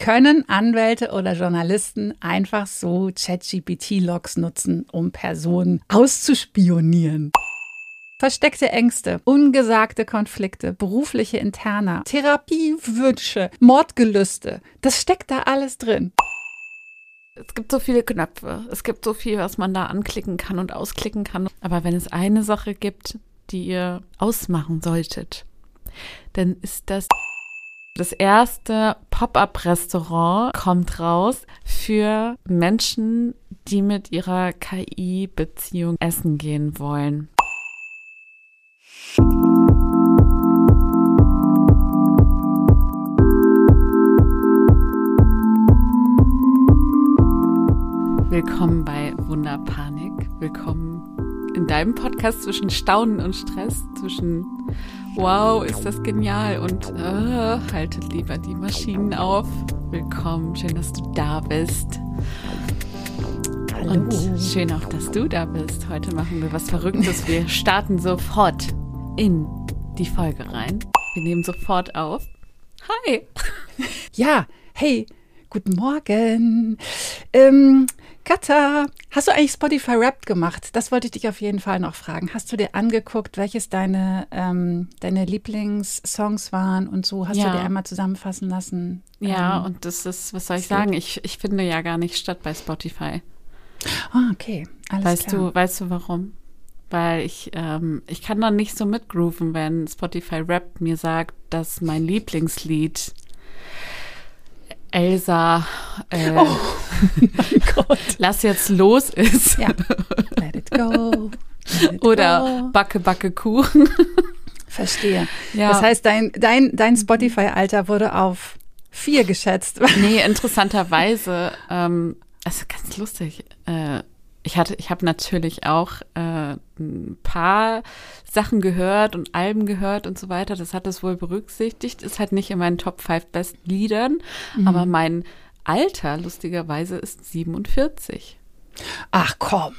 Können Anwälte oder Journalisten einfach so ChatGPT-Logs nutzen, um Personen auszuspionieren? Versteckte Ängste, ungesagte Konflikte, berufliche Interna, Therapiewünsche, Mordgelüste. Das steckt da alles drin. Es gibt so viele Knöpfe. Es gibt so viel, was man da anklicken kann und ausklicken kann. Aber wenn es eine Sache gibt, die ihr ausmachen solltet, dann ist das erste Pop-up-Restaurant kommt raus für Menschen, die mit ihrer KI-Beziehung essen gehen wollen. Willkommen bei Wunderpanik. Willkommen in deinem Podcast zwischen Staunen und Stress, zwischen wow, ist das genial und haltet lieber die Maschinen auf. Willkommen, schön, dass du da bist. Hallo. Und schön auch, dass du da bist. Heute machen wir was Verrücktes. Wir starten sofort in die Folge rein. Wir nehmen sofort auf. Hi. Ja, hey, guten Morgen. Katha, hast du eigentlich Spotify Wrapped gemacht? Das wollte ich dich auf jeden Fall noch fragen. Hast du dir angeguckt, welches deine Lieblingssongs waren und so? Hast du dir einmal zusammenfassen lassen? Ja, und das ist, was soll ich sagen? Ich finde ja gar nicht statt bei Spotify. Ah, okay, alles klar. Weißt du warum? Weil ich kann dann nicht so mitgrooven, wenn Spotify Wrapped mir sagt, dass mein Lieblingslied Elsa, oh mein Gott. Lass jetzt los ist. Ja. Let it go. Let it Oder go. Backe, Backe, Kuchen. Verstehe. Ja. Das heißt, dein Spotify-Alter wurde auf 4 geschätzt. Nee, interessanterweise, also ganz lustig, ich habe natürlich auch ein paar Sachen gehört und Alben gehört und so weiter. Das hat es wohl berücksichtigt. Ist halt nicht in meinen Top 5 besten Liedern. Aber mein Alter, lustigerweise, ist 47. Ach komm.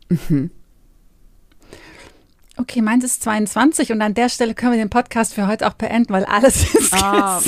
Okay, meins ist 22 und an der Stelle können wir den Podcast für heute auch beenden, weil alles ist gesagt.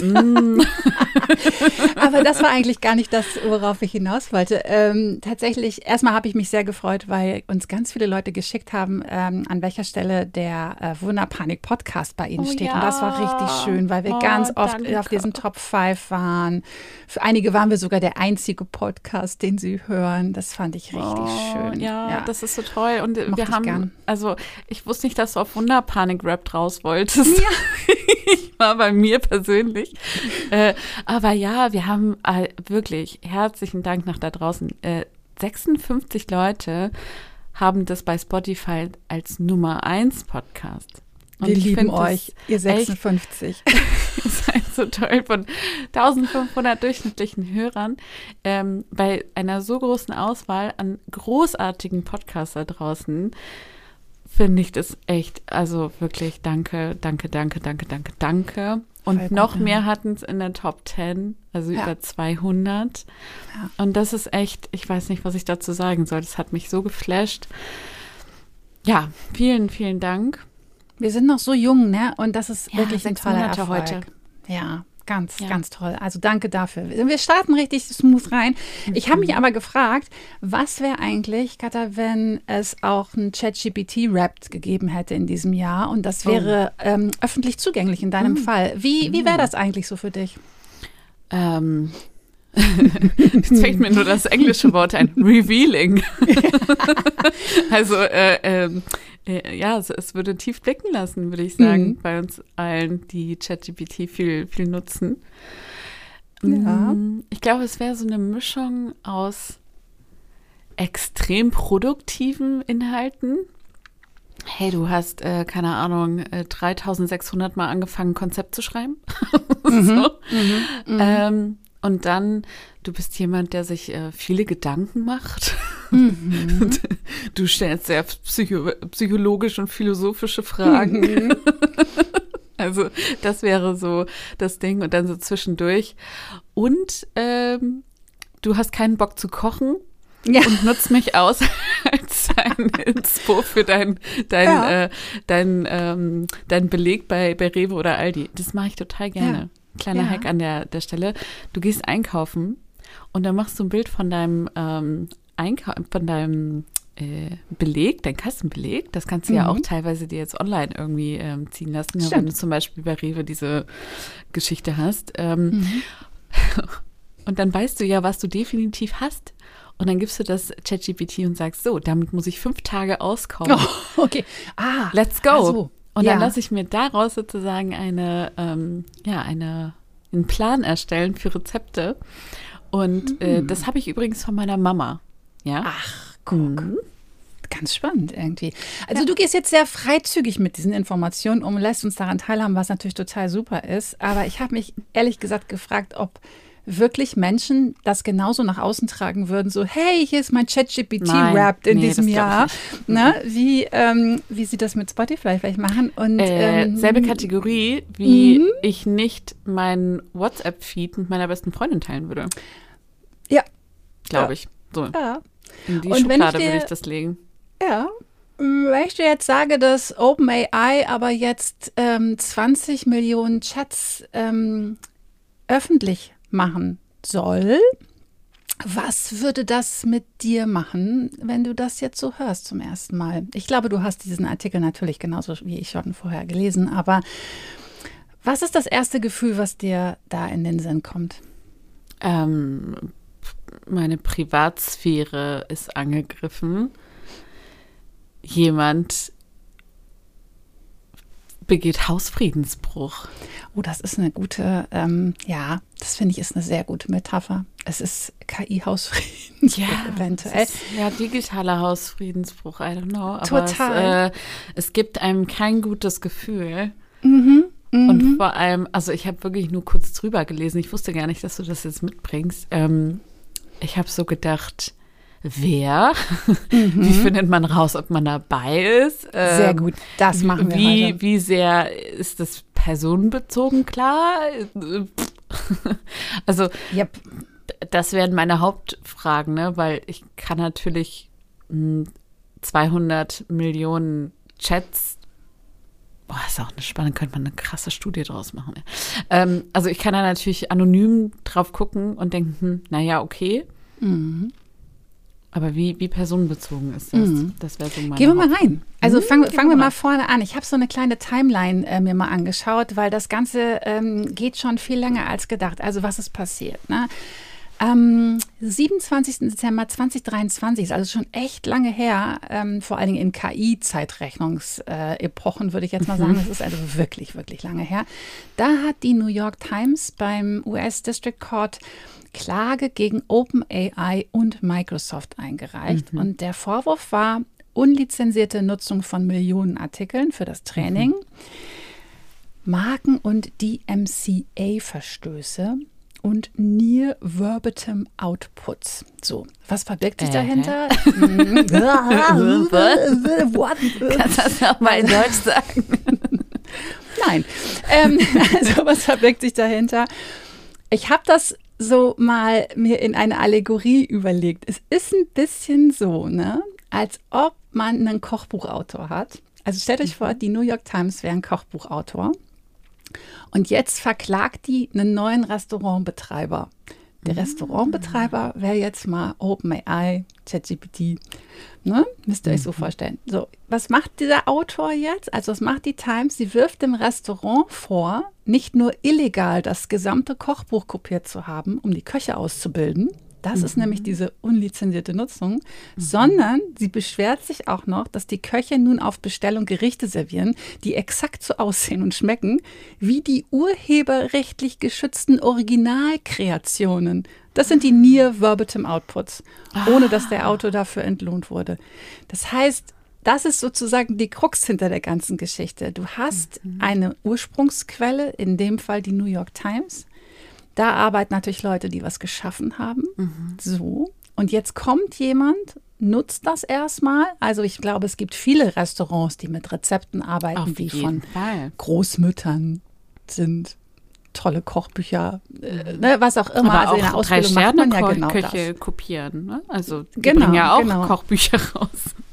Aber das war eigentlich gar nicht das, worauf ich hinaus wollte. Tatsächlich, erstmal habe ich mich sehr gefreut, weil uns ganz viele Leute geschickt haben, an welcher Stelle der Wunderpanik-Podcast bei Ihnen steht. Ja. Und das war richtig schön, weil wir ganz oft auf diesen Top 5 waren. Für einige waren wir sogar der einzige Podcast, den Sie hören. Das fand ich richtig schön. Ja, das ist so toll. Und Mochte wir ich haben, gern. also ich wusste nicht, dass du auf Wunderpanik-Rap raus wolltest. Ja. Ich war bei mir persönlich. Aber ja, wir haben wirklich herzlichen Dank nach da draußen. 56 Leute haben das bei Spotify als Nummer 1 Podcast. Und Wir ich lieben find euch, ihr 56. Ihr seid so toll von 1500 durchschnittlichen Hörern. Bei einer so großen Auswahl an großartigen Podcasts da draußen finde ich das echt, also wirklich danke. Und noch mehr hatten es in der Top 10, also über 200. Ja. Und das ist echt, ich weiß nicht, was ich dazu sagen soll. Das hat mich so geflasht. Ja, vielen, vielen Dank. Wir sind noch so jung, ne? Und das ist wirklich ein 6 toller Monate Erfolg. heute. Ja, ganz toll. Also danke dafür. Wir starten richtig smooth rein. Ich habe mich aber gefragt, was wäre eigentlich, Katha, wenn es auch ein ChatGPT-Wrapped gegeben hätte in diesem Jahr und das wäre öffentlich zugänglich in deinem Fall. Wie wäre das eigentlich so für dich? Jetzt fällt mir nur das englische Wort ein. Revealing. Also, ja, es würde tief blicken lassen, würde ich sagen, bei uns allen, die ChatGPT viel nutzen. Ja. Ich glaube, es wäre so eine Mischung aus extrem produktiven Inhalten. Hey, du hast, keine Ahnung, 3600 Mal angefangen, ein Konzept zu schreiben. So. Und dann, du bist jemand, der sich viele Gedanken macht. Du stellst sehr psychologische und philosophische Fragen. Also das wäre so das Ding. Und dann so zwischendurch. Und du hast keinen Bock zu kochen. Ja. Und nutzt mich aus als ein Inspo für dein Beleg bei Rewe oder Aldi. Das mache ich total gerne. kleiner Hack an der Stelle. Du gehst einkaufen und dann machst du ein Bild von deinem Beleg, dein Kassenbeleg. Das kannst du ja auch teilweise dir jetzt online irgendwie ziehen lassen, ja, wenn du zum Beispiel bei Rewe diese Geschichte hast. Und dann weißt du ja, was du definitiv hast. Und dann gibst du das ChatGPT und sagst, so, damit muss ich 5 Tage auskommen. Oh, okay. Let's go. Also, und dann lasse ich mir daraus sozusagen einen Plan erstellen für Rezepte. Und das habe ich übrigens von meiner Mama. Ja. Ach, guck. Ganz spannend irgendwie. Also du gehst jetzt sehr freizügig mit diesen Informationen um, lässt uns daran teilhaben, was natürlich total super ist. Aber ich habe mich ehrlich gesagt gefragt, ob wirklich Menschen das genauso nach außen tragen würden, so hey, hier ist mein ChatGPT-Rap in diesem Jahr. Ne? Wie sie das mit Spotify vielleicht machen. Und, selbe Kategorie, wie ich nicht meinen WhatsApp-Feed mit meiner besten Freundin teilen würde. Ja. Glaube ich. So. Ja. In die Schublade würde ich das legen. Ja. Wenn ich dir jetzt sage, dass OpenAI aber jetzt 20 Millionen Chats öffentlich machen soll, was würde das mit dir machen, wenn du das jetzt so hörst zum ersten Mal? Ich glaube, du hast diesen Artikel natürlich genauso wie ich schon vorher gelesen, aber was ist das erste Gefühl, was dir da in den Sinn kommt? Meine Privatsphäre ist angegriffen. Jemand begeht Hausfriedensbruch. Oh, das ist eine gute, das finde ich ist eine sehr gute Metapher. Es ist KI-Hausfriedensbruch eventuell. Digitaler Hausfriedensbruch, I don't know. Aber total. Es gibt einem kein gutes Gefühl. Und vor allem, also ich habe wirklich nur kurz drüber gelesen. Ich wusste gar nicht, dass du das jetzt mitbringst. Ich habe so gedacht, wer? Wie findet man raus, ob man dabei ist? Sehr gut, das machen wir heute. Wie sehr ist das personenbezogen klar? Also, das wären meine Hauptfragen, ne? Weil ich kann natürlich 200 Millionen Chats. Ist auch eine spannende, könnte man eine krasse Studie draus machen. Also ich kann da natürlich anonym drauf gucken und denken, naja, okay. Aber wie personenbezogen ist das? Das wäre so meine Gehen wir mal rein. Also fangen wir mal vorne an. Ich habe so eine kleine Timeline mir mal angeschaut, weil das Ganze geht schon viel länger als gedacht. Also was ist passiert? Ne? Am 27. Dezember 2023, ist also schon echt lange her, vor allen Dingen in KI-Zeitrechnungsepochen, würde ich jetzt mal sagen. Das ist also wirklich, wirklich lange her. Da hat die New York Times beim US District Court Klage gegen OpenAI und Microsoft eingereicht. Und der Vorwurf war unlizenzierte Nutzung von Millionen Artikeln für das Training, Marken- und DMCA-Verstöße und Near Verbatim Outputs. So, was verbirgt sich dahinter? Kannst du das nochmal in Deutsch sagen? Nein. Also, was verbirgt sich dahinter? Ich habe das so mal mir in eine Allegorie überlegt. Es ist ein bisschen so, ne, als ob man einen Kochbuchautor hat. Also stellt euch vor, die New York Times wäre ein Kochbuchautor. Und jetzt verklagt die einen neuen Restaurantbetreiber. Der Restaurantbetreiber wäre jetzt mal OpenAI, ChatGPT. Ne? Müsst ihr euch so vorstellen. So, was macht dieser Autor jetzt? Also was macht die Times? Sie wirft dem Restaurant vor, nicht nur illegal das gesamte Kochbuch kopiert zu haben, um die Köche auszubilden. Das ist nämlich diese unlizenzierte Nutzung, sondern sie beschwert sich auch noch, dass die Köche nun auf Bestellung Gerichte servieren, die exakt so aussehen und schmecken wie die urheberrechtlich geschützten Originalkreationen. Das sind die Near Verbatim Outputs, ohne dass der Autor dafür entlohnt wurde. Das heißt, das ist sozusagen die Krux hinter der ganzen Geschichte. Du hast eine Ursprungsquelle, in dem Fall die New York Times. Da arbeiten natürlich Leute, die was geschaffen haben. So. Und jetzt kommt jemand, nutzt das erstmal. Also ich glaube, es gibt viele Restaurants, die mit Rezepten arbeiten, die von Großmüttern sind. Tolle Kochbücher, was auch immer. Aber also auch in der Ausbildung macht man ja genau Köche das. kopieren. Ne? Also die bringen ja auch Kochbücher raus.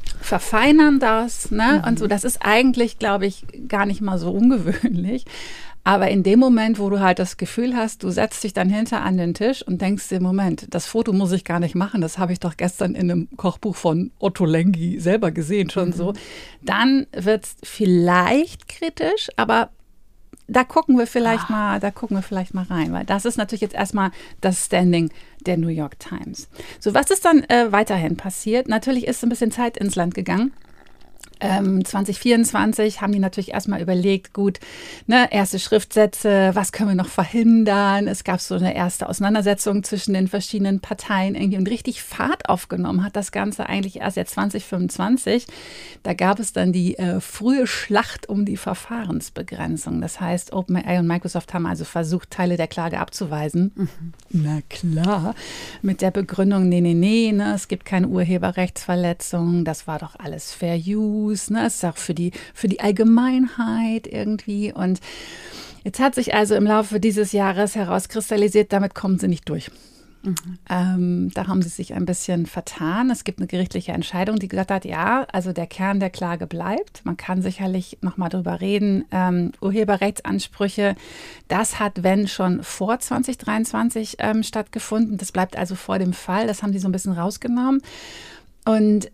Verfeinern das, ne? Und so, das ist eigentlich, glaube ich, gar nicht mal so ungewöhnlich. Aber in dem Moment, wo du halt das Gefühl hast, du setzt dich dann hinter an den Tisch und denkst dir, Moment, das Foto muss ich gar nicht machen, das habe ich doch gestern in einem Kochbuch von Otto Lengi selber gesehen, schon so, dann wird es vielleicht kritisch, aber da gucken wir vielleicht mal rein, weil das ist natürlich jetzt erstmal das Standing der New York Times. So, was ist dann weiterhin passiert? Natürlich ist ein bisschen Zeit ins Land gegangen. 2024 haben die natürlich erstmal überlegt, gut, ne, erste Schriftsätze, was können wir noch verhindern? Es gab so eine erste Auseinandersetzung zwischen den verschiedenen Parteien irgendwie und richtig Fahrt aufgenommen hat das Ganze eigentlich erst jetzt 2025. Da gab es dann die frühe Schlacht um die Verfahrensbegrenzung. Das heißt, OpenAI und Microsoft haben also versucht, Teile der Klage abzuweisen. Mhm. Na klar, mit der Begründung, nee, ne, es gibt keine Urheberrechtsverletzung, das war doch alles Fair Use. Ne, es ist auch für die Allgemeinheit irgendwie. Und jetzt hat sich also im Laufe dieses Jahres herauskristallisiert, damit kommen sie nicht durch. Mhm. Da haben sie sich ein bisschen vertan. Es gibt eine gerichtliche Entscheidung, die gesagt hat, ja, also der Kern der Klage bleibt. Man kann sicherlich noch mal drüber reden. Urheberrechtsansprüche, das hat, wenn schon vor 2023 stattgefunden. Das bleibt also vor dem Fall. Das haben sie so ein bisschen rausgenommen. Und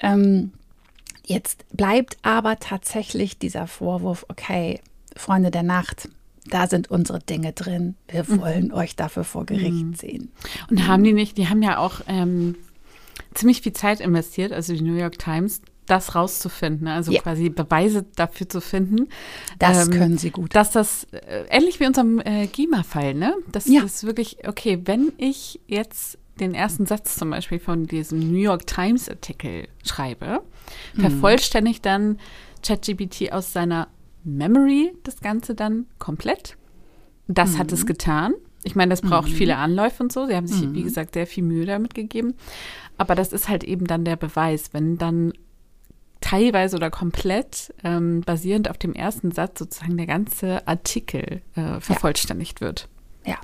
jetzt bleibt aber tatsächlich dieser Vorwurf, okay, Freunde der Nacht, da sind unsere Dinge drin, wir wollen euch dafür vor Gericht ziehen. Und haben die haben ja auch ziemlich viel Zeit investiert, also die New York Times, das rauszufinden, also quasi Beweise dafür zu finden. Das können sie gut. Dass das, ähnlich wie unserem GEMA-Fall, ne? Das ist wirklich, okay, wenn ich jetzt den ersten Satz zum Beispiel von diesem New York Times Artikel schreibe, vervollständigt dann ChatGPT aus seiner Memory das Ganze dann komplett. Das hat es getan. Ich meine, das braucht viele Anläufe und so. Sie haben sich, wie gesagt, sehr viel Mühe damit gegeben. Aber das ist halt eben dann der Beweis, wenn dann teilweise oder komplett basierend auf dem ersten Satz sozusagen der ganze Artikel vervollständigt wird. Ja.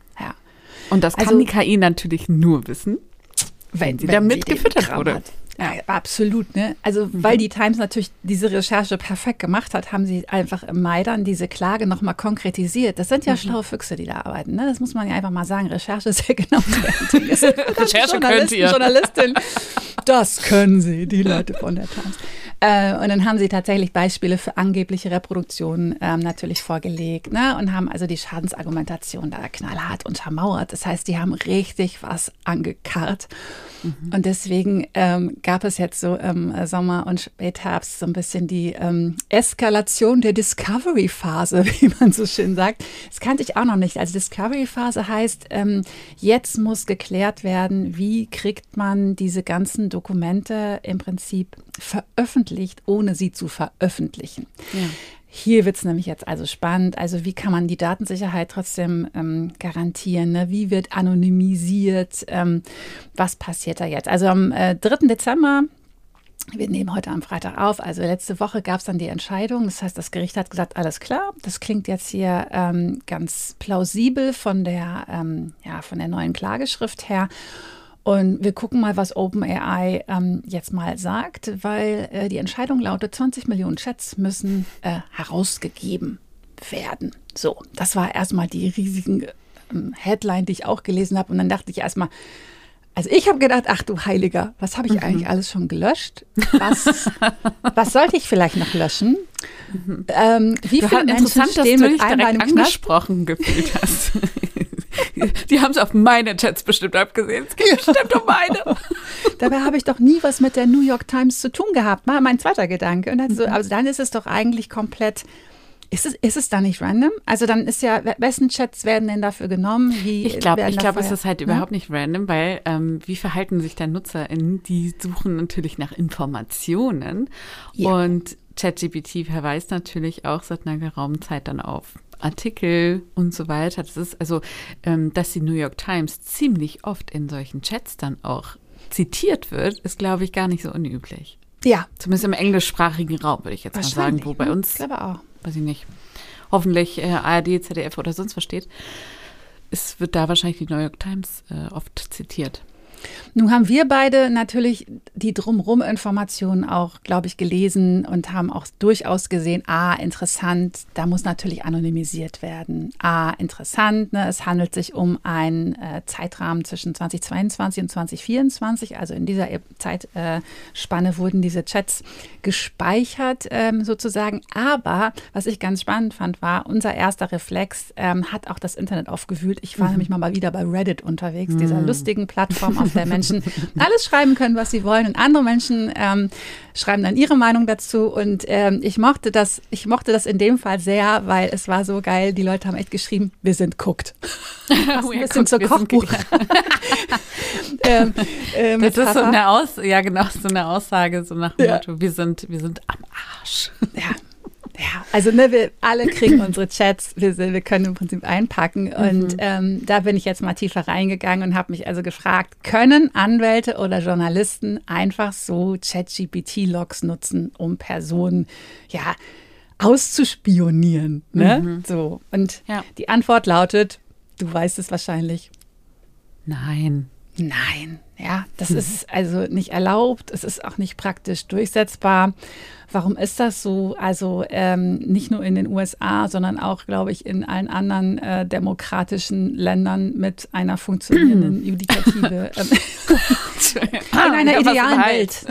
Und das kann die KI natürlich nur wissen, wenn sie damit gefüttert wurde. Ja, absolut, ne? Also, weil die Times natürlich diese Recherche perfekt gemacht hat, haben sie einfach im Mai dann diese Klage nochmal konkretisiert. Das sind ja schlaue Füchse, die da arbeiten, ne? Das muss man ja einfach mal sagen. Recherche ist ja genau das. Recherche könnt ihr. Journalistin, das können sie, die Leute von der Times. Und dann haben sie tatsächlich Beispiele für angebliche Reproduktionen natürlich vorgelegt, ne? Und haben also die Schadensargumentation da knallhart untermauert. Das heißt, die haben richtig was angekarrt. Und deswegen gab es jetzt so im Sommer und Spätherbst so ein bisschen die Eskalation der Discovery-Phase, wie man so schön sagt. Das kannte ich auch noch nicht. Also Discovery-Phase heißt, jetzt muss geklärt werden, wie kriegt man diese ganzen Dokumente im Prinzip veröffentlicht, ohne sie zu veröffentlichen. Ja. Hier wird es nämlich jetzt also spannend. Also wie kann man die Datensicherheit trotzdem garantieren? Ne? Wie wird anonymisiert? Was passiert da jetzt? Also am 3. Dezember, wir nehmen heute am Freitag auf, also letzte Woche gab es dann die Entscheidung. Das heißt, das Gericht hat gesagt, alles klar, das klingt jetzt hier ganz plausibel von der neuen Klageschrift her. Und wir gucken mal, was OpenAI jetzt mal sagt, weil die Entscheidung lautet, 20 Millionen Chats müssen herausgegeben werden. So, das war erstmal die riesigen Headline, die ich auch gelesen habe. Und dann dachte ich erstmal, also ich habe gedacht, ach du Heiliger, was habe ich eigentlich alles schon gelöscht? Was sollte ich vielleicht noch löschen? Wie viele Menschen stehen mit einmal im Knast? Angesprochen gefühlt hast. Die haben es auf meine Chats bestimmt abgesehen. Es geht bestimmt um meine. Dabei habe ich doch nie was mit der New York Times zu tun gehabt. Mal mein zweiter Gedanke. Und dann so, also dann ist es doch eigentlich komplett. Ist es da nicht random? Also dann ist ja, wessen Chats werden denn dafür genommen? Ich glaube, es ist halt überhaupt nicht random, weil wie verhalten sich dann NutzerInnen? Die suchen natürlich nach Informationen. Ja. Und ChatGPT verweist natürlich auch seit einer geraumen Zeit dann auf Artikel und so weiter. Das ist also, dass die New York Times ziemlich oft in solchen Chats dann auch zitiert wird, ist, glaube ich, gar nicht so unüblich. Ja. Zumindest im englischsprachigen Raum, würde ich jetzt mal sagen, wo bei uns, auch. weiß ich nicht, hoffentlich ARD, ZDF oder sonst was steht, wird da wahrscheinlich die New York Times oft zitiert. Nun haben wir beide natürlich die Drumherum-Informationen auch, glaube ich, gelesen und haben auch durchaus gesehen, interessant, da muss natürlich anonymisiert werden. Interessant, ne, es handelt sich um einen Zeitrahmen zwischen 2022 und 2024, also in dieser Zeitspanne wurden diese Chats gespeichert sozusagen. Aber was ich ganz spannend fand, war, unser erster Reflex hat auch das Internet aufgewühlt. Ich war nämlich mal wieder bei Reddit unterwegs, dieser lustigen Plattform, auf der Menschen alles schreiben können, was sie wollen. Und andere Menschen schreiben dann ihre Meinung dazu. Und ich mochte das in dem Fall sehr, weil es war so geil. Die Leute haben echt geschrieben, wir sind guckt. Wir sind so Kochbuch. Das ist so eine Aussage, so nach dem Motto, wir sind am Arsch. Ja, also wir alle kriegen unsere Chats, wir können im Prinzip einpacken und da bin ich jetzt mal tiefer reingegangen und habe mich also gefragt, können Anwälte oder Journalisten einfach so ChatGPT-Logs nutzen, um Personen, auszuspionieren, ne? So, und die Antwort lautet, du weißt es wahrscheinlich. Nein, ja, das ist also nicht erlaubt, es ist auch nicht praktisch durchsetzbar. Warum ist das so? Also nicht nur in den USA, sondern auch, glaube ich, in allen anderen demokratischen Ländern mit einer funktionierenden Judikative. In einer idealen Welt.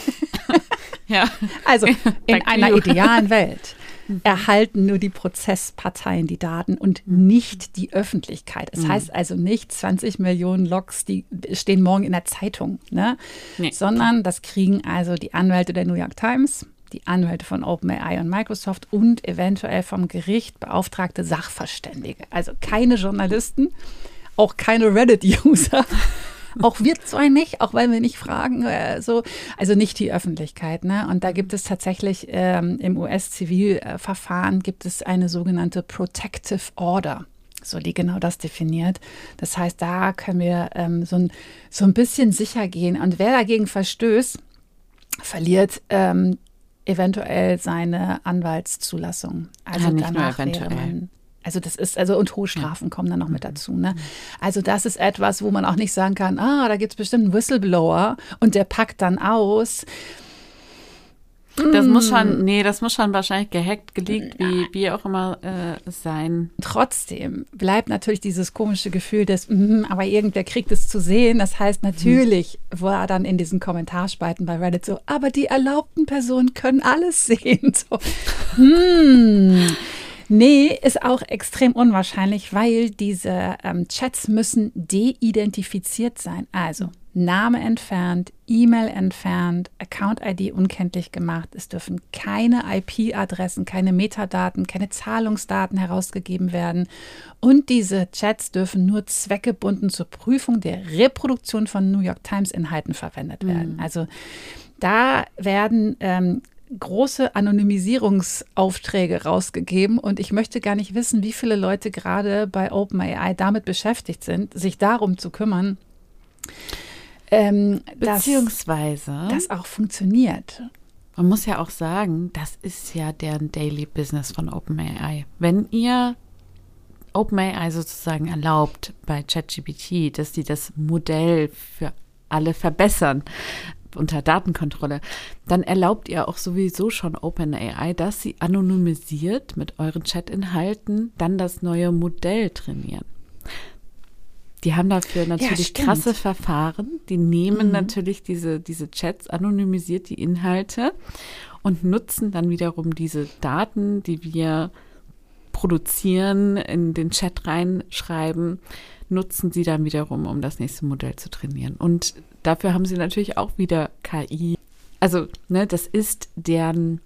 Also in einer idealen Welt erhalten nur die Prozessparteien die Daten und nicht die Öffentlichkeit. Es heißt also nicht 20 Millionen Logs, die stehen morgen in der Zeitung, ne? Nee. Sondern das kriegen also die Anwälte der New York Times, die Anwälte von OpenAI und Microsoft und eventuell vom Gericht beauftragte Sachverständige. Also keine Journalisten, auch keine Reddit-User. Auch wir zwei nicht, auch weil wir nicht fragen, also nicht die Öffentlichkeit, ne? Und da gibt es tatsächlich im US-Zivilverfahren gibt es eine sogenannte Protective Order, so die genau das definiert. Das heißt, da können wir so ein bisschen sicher gehen. Und wer dagegen verstößt, verliert eventuell seine Anwaltszulassung. Also nicht danach nur eventuell. Und hohe Strafen kommen dann noch mit dazu, ne? Also das ist etwas, wo man auch nicht sagen kann, da gibt es bestimmt einen Whistleblower und der packt dann aus. Das muss schon wahrscheinlich gehackt, geleakt, wie auch immer sein. Trotzdem bleibt natürlich dieses komische Gefühl des, aber irgendwer kriegt es zu sehen. Das heißt, natürlich war dann in diesen Kommentarspalten bei Reddit so, aber die erlaubten Personen können alles sehen. So. Nee, ist auch extrem unwahrscheinlich, weil diese Chats müssen deidentifiziert sein. Also Name entfernt, E-Mail entfernt, Account-ID unkenntlich gemacht. Es dürfen keine IP-Adressen, keine Metadaten, keine Zahlungsdaten herausgegeben werden. Und diese Chats dürfen nur zweckgebunden zur Prüfung der Reproduktion von New York Times-Inhalten verwendet werden. Also da werden große Anonymisierungsaufträge rausgegeben und ich möchte gar nicht wissen, wie viele Leute gerade bei OpenAI damit beschäftigt sind, sich darum zu kümmern, beziehungsweise das auch funktioniert. Man muss ja auch sagen, das ist ja deren Daily Business von OpenAI. Wenn ihr OpenAI sozusagen erlaubt bei ChatGPT, dass sie das Modell für alle verbessern, unter Datenkontrolle, dann erlaubt ihr auch sowieso schon OpenAI, dass sie anonymisiert mit euren Chatinhalten dann das neue Modell trainieren. Die haben dafür natürlich krasse Verfahren. Die nehmen natürlich diese Chats, anonymisiert die Inhalte und nutzen dann wiederum diese Daten, die wir produzieren, in den Chat reinschreiben, nutzen sie dann wiederum, um das nächste Modell zu trainieren. Und dafür haben sie natürlich auch wieder KI. Also, das ist deren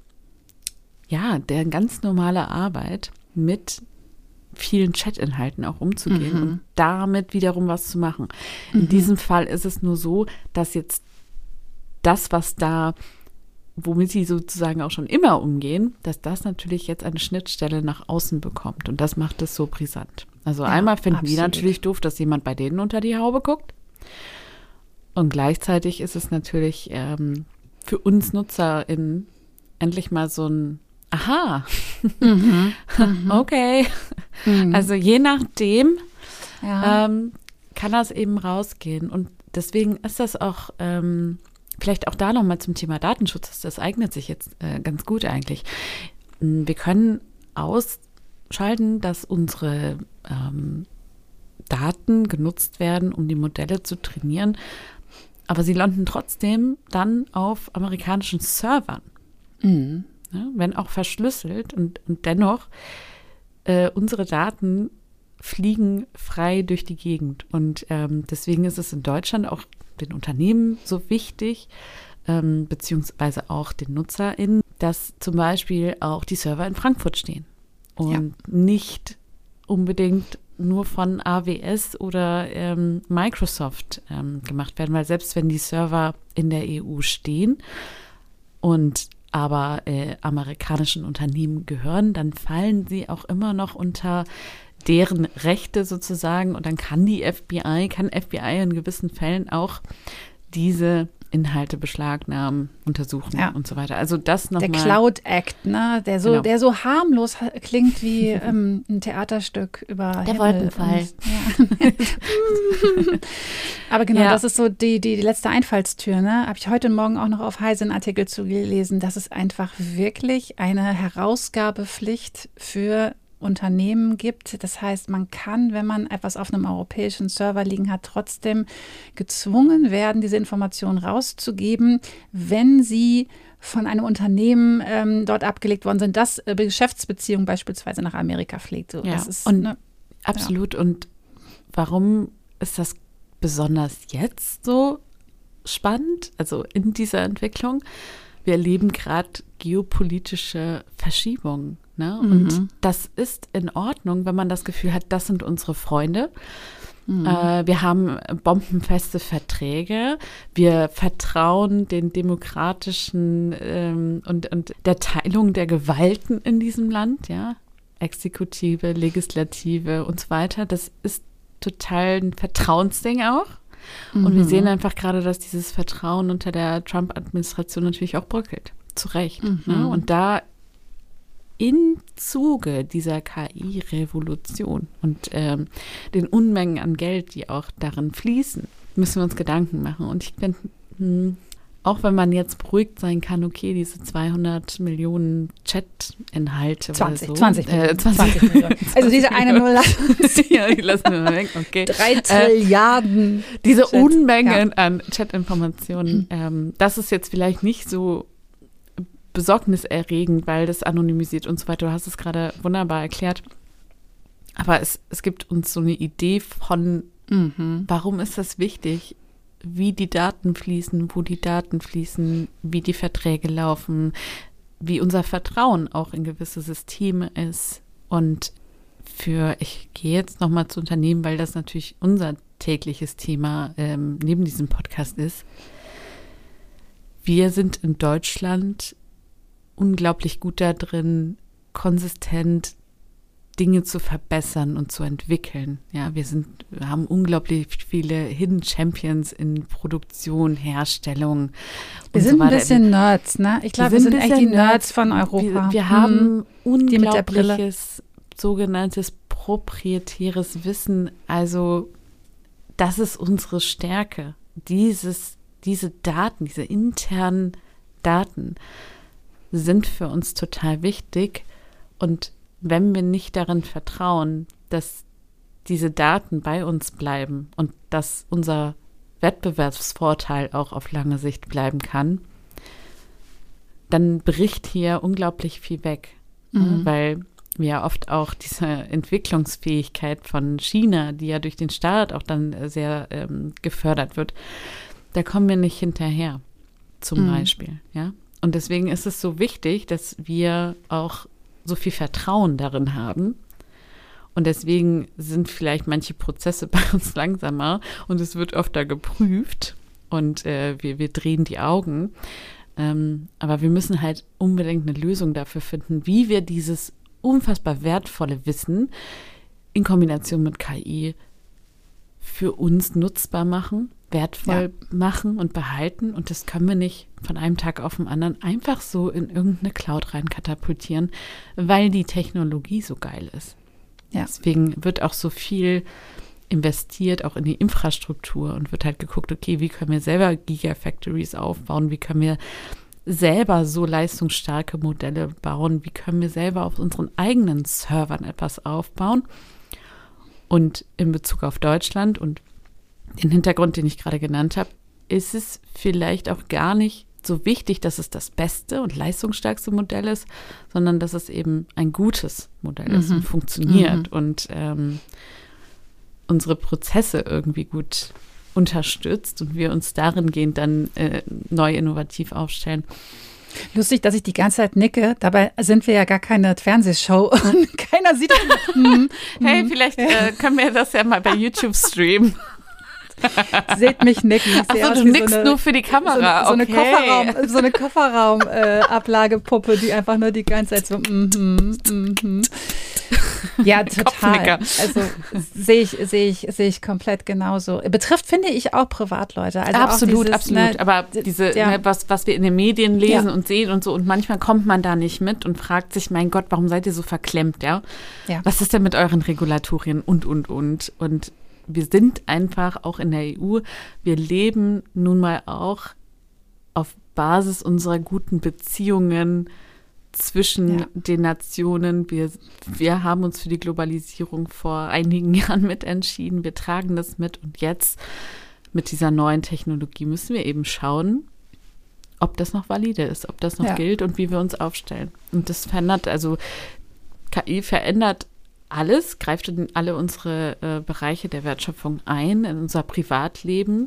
ganz normale Arbeit, mit vielen Chat-Inhalten auch umzugehen und damit wiederum was zu machen. In diesem Fall ist es nur so, dass jetzt das, womit sie sozusagen auch schon immer umgehen, dass das natürlich jetzt eine Schnittstelle nach außen bekommt. Und das macht es so brisant. Also einmal finden die natürlich doof, dass jemand bei denen unter die Haube guckt. Und gleichzeitig ist es natürlich für uns NutzerInnen endlich mal so ein Aha, okay. Also je nachdem kann kann das eben rausgehen. Und deswegen ist das auch, vielleicht auch da nochmal zum Thema Datenschutz, das eignet sich jetzt ganz gut eigentlich. Wir können ausschalten, dass unsere Daten genutzt werden, um die Modelle zu trainieren, aber sie landen trotzdem dann auf amerikanischen Servern, ja, wenn auch verschlüsselt und dennoch unsere Daten fliegen frei durch die Gegend und deswegen ist es in Deutschland auch den Unternehmen so wichtig, beziehungsweise auch den NutzerInnen, dass zum Beispiel auch die Server in Frankfurt stehen und nicht unbedingt nur von AWS oder Microsoft gemacht werden, weil selbst wenn die Server in der EU stehen und aber amerikanischen Unternehmen gehören, dann fallen sie auch immer noch unter deren Rechte sozusagen und dann kann FBI in gewissen Fällen auch diese Inhalte beschlagnahmen, untersuchen und so weiter. Also das nochmal. Der Cloud Act, ne? Der so harmlos klingt wie ein Theaterstück über der Himmel Wolkenfall. Aber genau, das ist so die letzte Einfallstür, ne? Habe ich heute Morgen auch noch auf Heise einen Artikel zu gelesen, dass es einfach wirklich eine Herausgabepflicht für Unternehmen gibt. Das heißt, man kann, wenn man etwas auf einem europäischen Server liegen hat, trotzdem gezwungen werden, diese Informationen rauszugeben, wenn sie von einem Unternehmen dort abgelegt worden sind, das Geschäftsbeziehungen beispielsweise nach Amerika pflegt. So, das ist, absolut. Und warum ist das besonders jetzt so spannend, also in dieser Entwicklung? Wir erleben gerade geopolitische Verschiebungen. Ne? Und das ist in Ordnung, wenn man das Gefühl hat, das sind unsere Freunde. Wir haben bombenfeste Verträge. Wir vertrauen den demokratischen und der Teilung der Gewalten in diesem Land, ja. Exekutive, Legislative und so weiter. Das ist total ein Vertrauensding auch. Und wir sehen einfach gerade, dass dieses Vertrauen unter der Trump-Administration natürlich auch bröckelt. Zu Recht. Ne? Und da im Zuge dieser KI-Revolution und den Unmengen an Geld, die auch darin fließen, müssen wir uns Gedanken machen. Und ich finde, auch wenn man jetzt beruhigt sein kann, okay, diese 200 Millionen Chat-Inhalte 20 Millionen. Also diese eine Null. Ja, die lassen wir mal weg, okay. 3 Trilliarden. Diese Unmengen an Chat-Informationen, das ist jetzt vielleicht nicht so besorgniserregend, weil das anonymisiert und so weiter. Du hast es gerade wunderbar erklärt. Aber es gibt uns so eine Idee von, warum ist das wichtig, wie die Daten fließen, wo die Daten fließen, wie die Verträge laufen, wie unser Vertrauen auch in gewisse Systeme ist. Und ich gehe jetzt nochmal zu Unternehmen, weil das natürlich unser tägliches Thema neben diesem Podcast ist. Wir sind in Deutschland unglaublich gut da drin, konsistent Dinge zu verbessern und zu entwickeln. Ja, wir haben unglaublich viele Hidden Champions in Produktion, Herstellung. Wir sind ein bisschen Nerds, ne? Ich glaube, wir sind echt die Nerds von Europa. Wir haben unglaubliches sogenanntes proprietäres Wissen. Also das ist unsere Stärke. Diese Daten, diese internen Daten sind für uns total wichtig. Und wenn wir nicht darin vertrauen, dass diese Daten bei uns bleiben und dass unser Wettbewerbsvorteil auch auf lange Sicht bleiben kann, dann bricht hier unglaublich viel weg, weil wir ja oft auch diese Entwicklungsfähigkeit von China, die ja durch den Staat auch dann sehr gefördert wird, da kommen wir nicht hinterher, zum Beispiel, ja. Und deswegen ist es so wichtig, dass wir auch so viel Vertrauen darin haben. Und deswegen sind vielleicht manche Prozesse bei uns langsamer und es wird öfter geprüft und wir drehen die Augen. Aber wir müssen halt unbedingt eine Lösung dafür finden, wie wir dieses unfassbar wertvolle Wissen in Kombination mit KI für uns nutzbar machen, wertvoll machen und behalten. Und das können wir nicht von einem Tag auf den anderen einfach so in irgendeine Cloud rein katapultieren, weil die Technologie so geil ist. Ja. Deswegen wird auch so viel investiert auch in die Infrastruktur und wird halt geguckt, okay, wie können wir selber Gigafactories aufbauen, wie können wir selber so leistungsstarke Modelle bauen, wie können wir selber auf unseren eigenen Servern etwas aufbauen. Und in Bezug auf Deutschland und den Hintergrund, den ich gerade genannt habe, ist es vielleicht auch gar nicht so wichtig, dass es das beste und leistungsstärkste Modell ist, sondern dass es eben ein gutes Modell ist und funktioniert und unsere Prozesse irgendwie gut unterstützt und wir uns darin gehend dann neu innovativ aufstellen. Lustig, dass ich die ganze Zeit nicke. Dabei sind wir ja gar keine Fernsehshow und keiner sieht uns. Hey, vielleicht können wir das ja mal bei YouTube streamen. Seht mich nicken. Achso, du nickst nur für die Kamera. So eine Kofferraumablage-Puppe, die einfach nur die ganze Zeit so Ja, total. Also sehe ich komplett genauso. Betrifft, finde ich, auch Privatleute. Also absolut, auch absolut. Ne, aber was wir in den Medien lesen und sehen und so, und manchmal kommt man da nicht mit und fragt sich, mein Gott, warum seid ihr so verklemmt, ja? Was ist denn mit euren Regulatorien und. Und wir sind einfach auch in der EU, wir leben nun mal auch auf Basis unserer guten Beziehungen zwischen den Nationen. Wir haben uns für die Globalisierung vor einigen Jahren mitentschieden. Wir tragen das mit und jetzt mit dieser neuen Technologie müssen wir eben schauen, ob das noch valide ist, ob das noch gilt und wie wir uns aufstellen. Und das verändert, also KI verändert alles, greift in alle unsere Bereiche der Wertschöpfung ein, in unser Privatleben,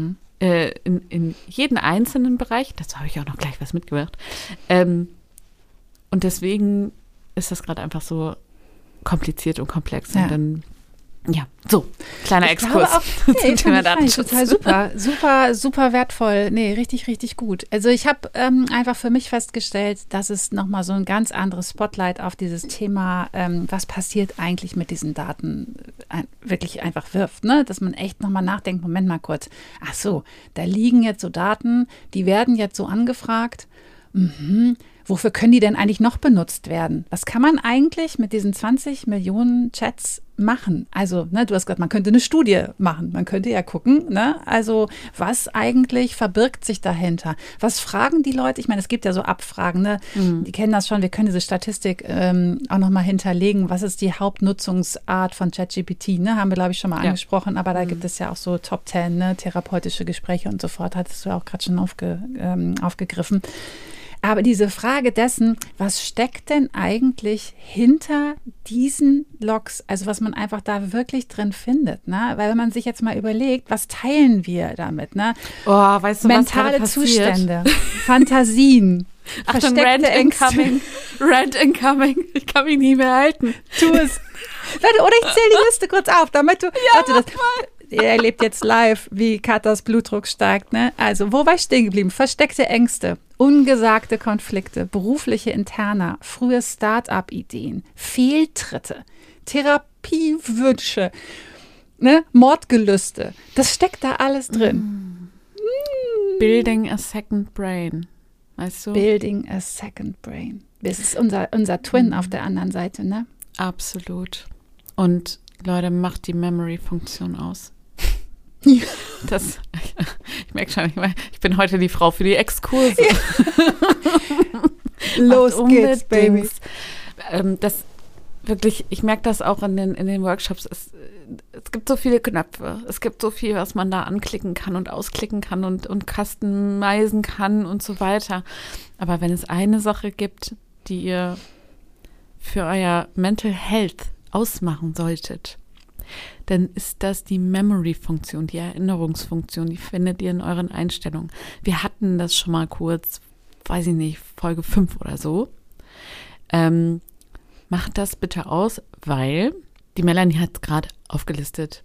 in jeden einzelnen Bereich. Dazu habe ich auch noch gleich was mitgebracht. Und deswegen ist das gerade einfach so kompliziert und komplex. Und dann, so, kleiner Exkurs zum Thema Datenschutz. Total super wertvoll. Nee, richtig, richtig gut. Also ich habe einfach für mich festgestellt, dass es nochmal so ein ganz anderes Spotlight auf dieses Thema, was passiert eigentlich mit diesen Daten, wirklich einfach wirft. Ne? Dass man echt nochmal nachdenkt, Moment mal kurz, ach so, da liegen jetzt so Daten, die werden jetzt so angefragt. Wofür können die denn eigentlich noch benutzt werden? Was kann man eigentlich mit diesen 20 Millionen Chats machen? Also, du hast gesagt, man könnte eine Studie machen. Man könnte ja gucken, also was eigentlich verbirgt sich dahinter? Was fragen die Leute? Ich meine, es gibt ja so Abfragen, Die kennen das schon. Wir können diese Statistik auch nochmal hinterlegen. Was ist die Hauptnutzungsart von ChatGPT? Haben wir, glaube ich, schon mal angesprochen. Aber da gibt es ja auch so Top 10, therapeutische Gespräche und so fort. Hattest du auch gerade schon aufgegriffen. Aber diese Frage dessen, was steckt denn eigentlich hinter diesen Logs, also was man einfach da wirklich drin findet, Weil wenn man sich jetzt mal überlegt, was teilen wir damit, Oh, weißt du, mentale was Zustände, Fantasien, Achtung, Rant incoming. Rant incoming. Ich kann mich nie mehr halten. Tu es. Warte, oder ich zähle die Liste kurz auf, damit du... Ihr erlebt jetzt live, wie Katas Blutdruck steigt. Also, wo war ich stehen geblieben? Versteckte Ängste, ungesagte Konflikte, berufliche Interna, frühe Start-up-Ideen, Fehltritte, Therapiewünsche, Mordgelüste. Das steckt da alles drin. Building a second brain. Weißt du? Building a second brain. Das ist unser Twin auf der anderen Seite, Absolut. Und Leute, macht die Memory-Funktion aus. Ich merke schon, ich bin heute die Frau für die Exkurse. Ja. Los geht's, Baby. Das wirklich, ich merke das auch in den Workshops. Es gibt so viele Knöpfe. Es gibt so viel, was man da anklicken kann und ausklicken kann und customizen kann und so weiter. Aber wenn es eine Sache gibt, die ihr für euer Mental Health ausmachen solltet, dann ist das die Memory-Funktion, die Erinnerungsfunktion, die findet ihr in euren Einstellungen. Wir hatten das schon mal kurz, weiß ich nicht, Folge 5 oder so. Macht das bitte aus, weil die Melanie hat es gerade aufgelistet.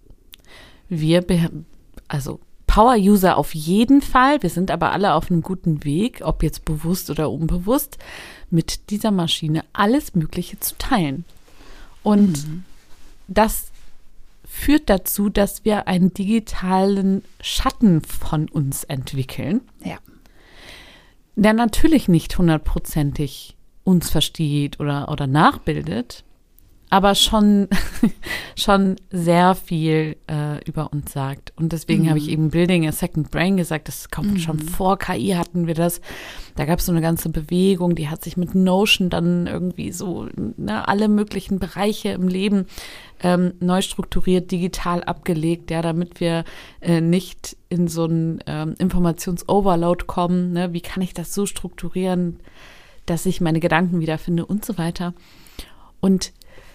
Also Power-User auf jeden Fall, wir sind aber alle auf einem guten Weg, ob jetzt bewusst oder unbewusst, mit dieser Maschine alles Mögliche zu teilen. Und das führt dazu, dass wir einen digitalen Schatten von uns entwickeln, der natürlich nicht 100%ig uns versteht oder nachbildet, aber schon sehr viel über uns sagt. Und deswegen habe ich eben Building a Second Brain gesagt, das kommt schon vor KI hatten wir das. Da gab es so eine ganze Bewegung, die hat sich mit Notion dann irgendwie so alle möglichen Bereiche im Leben neu strukturiert, digital abgelegt, ja, damit wir nicht in so einen Informationsoverload kommen. Ne? Wie kann ich das so strukturieren, dass ich meine Gedanken wiederfinde und so weiter. Und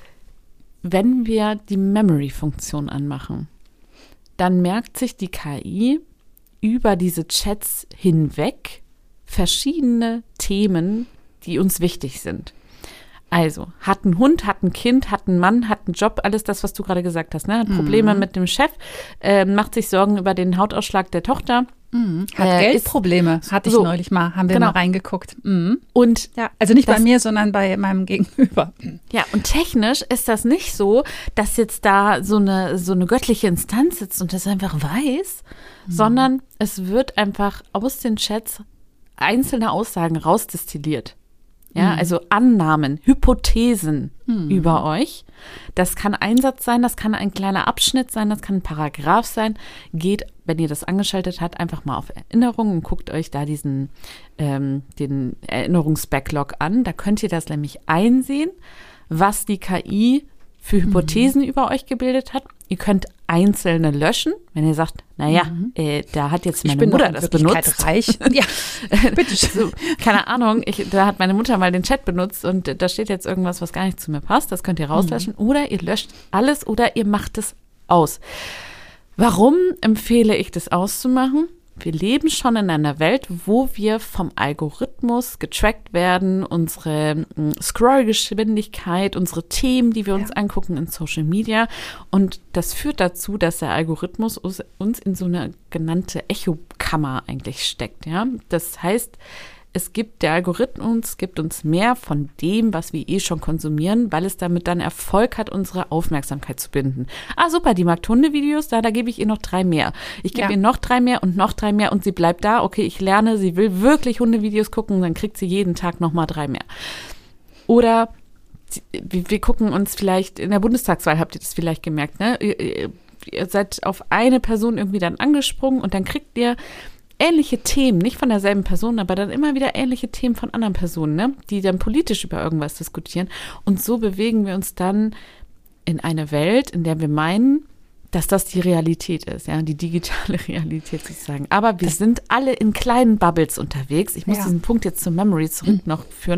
wenn wir die Memory-Funktion anmachen, dann merkt sich die KI über diese Chats hinweg verschiedene Themen, die uns wichtig sind. Also, hat ein Hund, hat ein Kind, hat ein Mann, hat einen Job, alles das, was du gerade gesagt hast, ne? Hat Probleme mit dem Chef, macht sich Sorgen über den Hautausschlag der Tochter. Hat Geldprobleme, hatte ich neulich mal, haben wir mal reingeguckt. Und ja, also nicht bei mir, sondern bei meinem Gegenüber. Ja, und technisch ist das nicht so, dass jetzt da so eine göttliche Instanz sitzt und das einfach weiß, sondern es wird einfach aus den Chats einzelne Aussagen rausdestilliert. Ja, also Annahmen, Hypothesen über euch. Das kann ein Satz sein, das kann ein kleiner Abschnitt sein, das kann ein Paragraph sein. Geht, wenn ihr das angeschaltet habt, einfach mal auf Erinnerungen und guckt euch da den Erinnerungsbacklog an. Da könnt ihr das nämlich einsehen, was die KI für Hypothesen über euch gebildet hat. Ihr könnt einzelne löschen, wenn ihr sagt, naja, da hat jetzt meine Mutter das benutzt. Reich. Ja, bitte so, keine Ahnung, da hat meine Mutter mal den Chat benutzt und da steht jetzt irgendwas, was gar nicht zu mir passt. Das könnt ihr rauslöschen oder ihr löscht alles oder ihr macht es aus. Warum empfehle ich das auszumachen? Wir leben schon in einer Welt, wo wir vom Algorithmus getrackt werden, unsere Scrollgeschwindigkeit, unsere Themen, die wir uns angucken in Social Media. Und das führt dazu, dass der Algorithmus uns in so eine genannte Echokammer eigentlich steckt. Ja? Das heißt, der Algorithmus gibt uns mehr von dem, was wir schon konsumieren, weil es damit dann Erfolg hat, unsere Aufmerksamkeit zu binden. Ah, super, die mag Hundevideos, da gebe ich ihr noch 3 mehr. Ich gebe ihr noch 3 mehr und sie bleibt da. Okay, ich lerne, sie will wirklich Hundevideos gucken, dann kriegt sie jeden Tag nochmal 3 mehr. Oder wir gucken uns vielleicht, in der Bundestagswahl habt ihr das vielleicht gemerkt, ne? Ihr seid auf eine Person irgendwie dann angesprungen und dann kriegt ihr ähnliche Themen, nicht von derselben Person, aber dann immer wieder ähnliche Themen von anderen Personen, ne, die dann politisch über irgendwas diskutieren. Und so bewegen wir uns dann in eine Welt, in der wir meinen, dass das die Realität ist, ja, die digitale Realität sozusagen. Aber wir sind alle in kleinen Bubbles unterwegs. Ich muss diesen Punkt jetzt zur Memory zurück noch führen.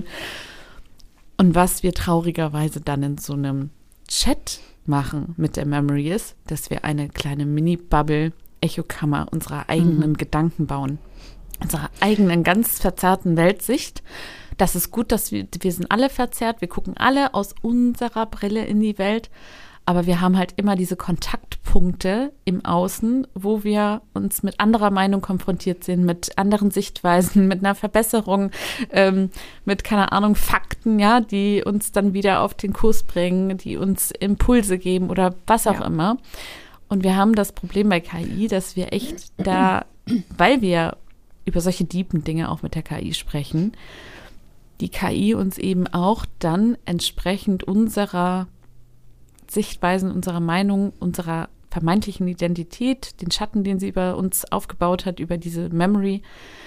Und was wir traurigerweise dann in so einem Chat machen mit der Memory ist, dass wir eine kleine Mini-Bubble Echokammer unserer eigenen Gedanken bauen, unserer eigenen ganz verzerrten Weltsicht. Das ist gut, dass wir sind alle verzerrt, wir gucken alle aus unserer Brille in die Welt, aber wir haben halt immer diese Kontaktpunkte im Außen, wo wir uns mit anderer Meinung konfrontiert sind, mit anderen Sichtweisen, mit einer Verbesserung, mit, keine Ahnung, Fakten, ja, die uns dann wieder auf den Kurs bringen, die uns Impulse geben oder was auch immer. Und wir haben das Problem bei KI, dass wir echt da, weil wir über solche tiefen Dinge auch mit der KI sprechen, die KI uns eben auch dann entsprechend unserer Sichtweisen, unserer Meinung, unserer vermeintlichen Identität, den Schatten, den sie über uns aufgebaut hat, über diese Memory,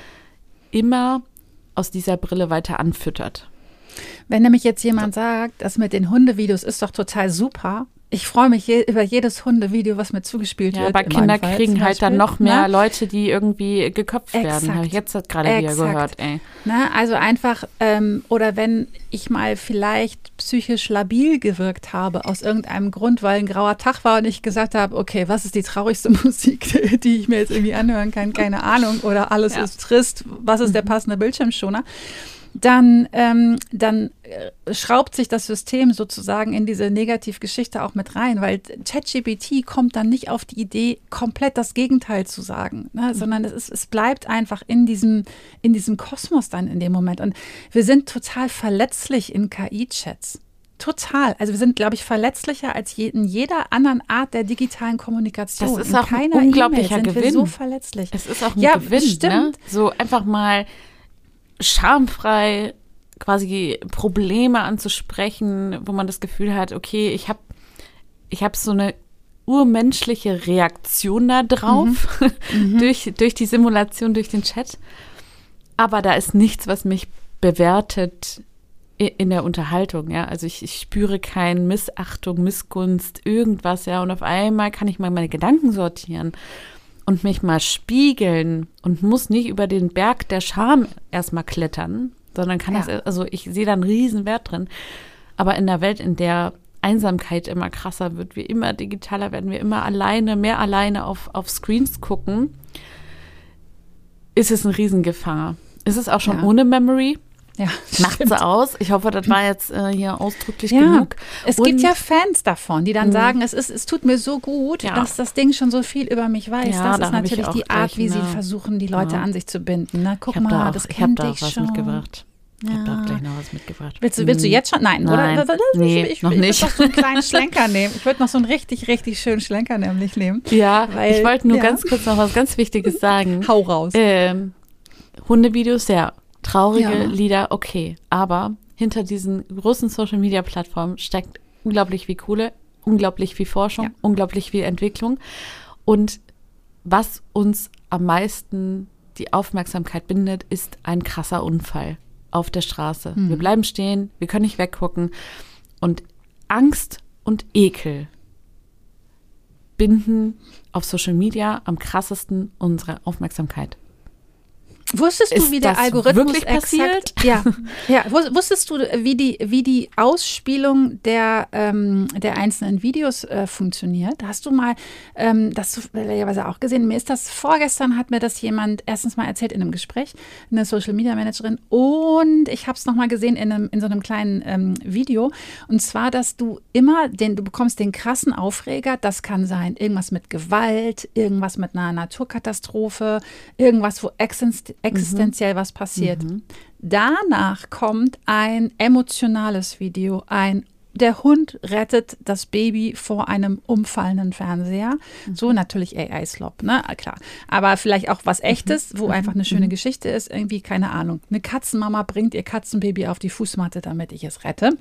immer aus dieser Brille weiter anfüttert. Wenn nämlich jetzt jemand sagt, das mit den Hundevideos ist doch total super. Ich freue mich über jedes Hundevideo, was mir zugespielt wird. Aber Kinder kriegen halt dann noch mehr Leute, die irgendwie geköpft werden. Habe ich jetzt gerade wieder gehört. Ey. Na, also einfach, oder wenn ich mal vielleicht psychisch labil gewirkt habe, aus irgendeinem Grund, weil ein grauer Tag war und ich gesagt habe, okay, was ist die traurigste Musik, die ich mir jetzt irgendwie anhören kann? Keine Ahnung. Oder alles ist trist. Was ist der passende Bildschirmschoner? Dann schraubt sich das System sozusagen in diese Negativgeschichte auch mit rein, weil ChatGPT kommt dann nicht auf die Idee, komplett das Gegenteil zu sagen, ne, sondern es bleibt einfach in diesem Kosmos dann in dem Moment. Und wir sind total verletzlich in KI-Chats. Total. Also wir sind, glaube ich, verletzlicher als in jeder anderen Art der digitalen Kommunikation. Das ist auch ein unglaublicher Gewinn. Wir so verletzlich. Es ist auch ein Gewinn, stimmt. Ne? So einfach mal schamfrei quasi Probleme anzusprechen, wo man das Gefühl hat, okay, ich hab so eine urmenschliche Reaktion da drauf, durch die Simulation, durch den Chat. Aber da ist nichts, was mich bewertet in der Unterhaltung, ja. Also ich spüre keine Missachtung, Missgunst, irgendwas, ja. Und auf einmal kann ich mal meine Gedanken sortieren und mich mal spiegeln und muss nicht über den Berg der Scham erstmal klettern, sondern kann also ich sehe da einen riesen Wert drin. Aber in der Welt, in der Einsamkeit immer krasser wird, wir immer digitaler werden, wir immer mehr alleine auf Screens gucken, ist es eine Riesengefahr. Ist es auch schon ohne Memory? Ja, macht sie aus. Ich hoffe, das war jetzt hier ausdrücklich genug. Es gibt ja Fans davon, die dann sagen, es tut mir so gut, dass das Ding schon so viel über mich weiß. Ja, das ist natürlich die Art, wie sie versuchen, die Leute an sich zu binden. Na, guck mal, das kennt dich schon. Mitgebracht. Ich habe da auch gleich noch was mitgebracht. Willst du jetzt schon? Nein, oder? Nee, ich noch nicht. Ich würde noch so einen kleinen Schlenker nehmen. Ich würde noch so einen richtig, richtig schönen Schlenker nämlich nehmen. Ja, ich wollte nur ganz kurz noch was ganz Wichtiges sagen. Hau raus. Hundevideos, ja. Traurige Lieder, okay. Aber hinter diesen großen Social-Media-Plattformen steckt unglaublich viel Kohle, unglaublich viel Forschung, unglaublich viel Entwicklung. Und was uns am meisten die Aufmerksamkeit bindet, ist ein krasser Unfall auf der Straße. Wir bleiben stehen, wir können nicht weggucken. Und Angst und Ekel binden auf Social Media am krassesten unsere Aufmerksamkeit. Wusstest du, wie der Algorithmus wirklich passiert? Ja. Wusstest du, wie die Ausspielung der einzelnen Videos funktioniert? Hast du mal das zufälligerweise auch gesehen? Mir ist das vorgestern, hat mir das jemand erstens mal erzählt in einem Gespräch, eine Social Media Managerin, und ich habe es nochmal gesehen in so einem kleinen Video. Und zwar, dass du du bekommst den krassen Aufreger, das kann sein irgendwas mit Gewalt, irgendwas mit einer Naturkatastrophe, irgendwas, wo existenziell was passiert. Danach kommt ein emotionales Video, der Hund rettet das Baby vor einem umfallenden Fernseher. So natürlich AI-Slop, ne? Klar. Aber vielleicht auch was Echtes, wo einfach eine schöne Geschichte ist. Irgendwie, keine Ahnung. Eine Katzenmama bringt ihr Katzenbaby auf die Fußmatte, damit ich es rette.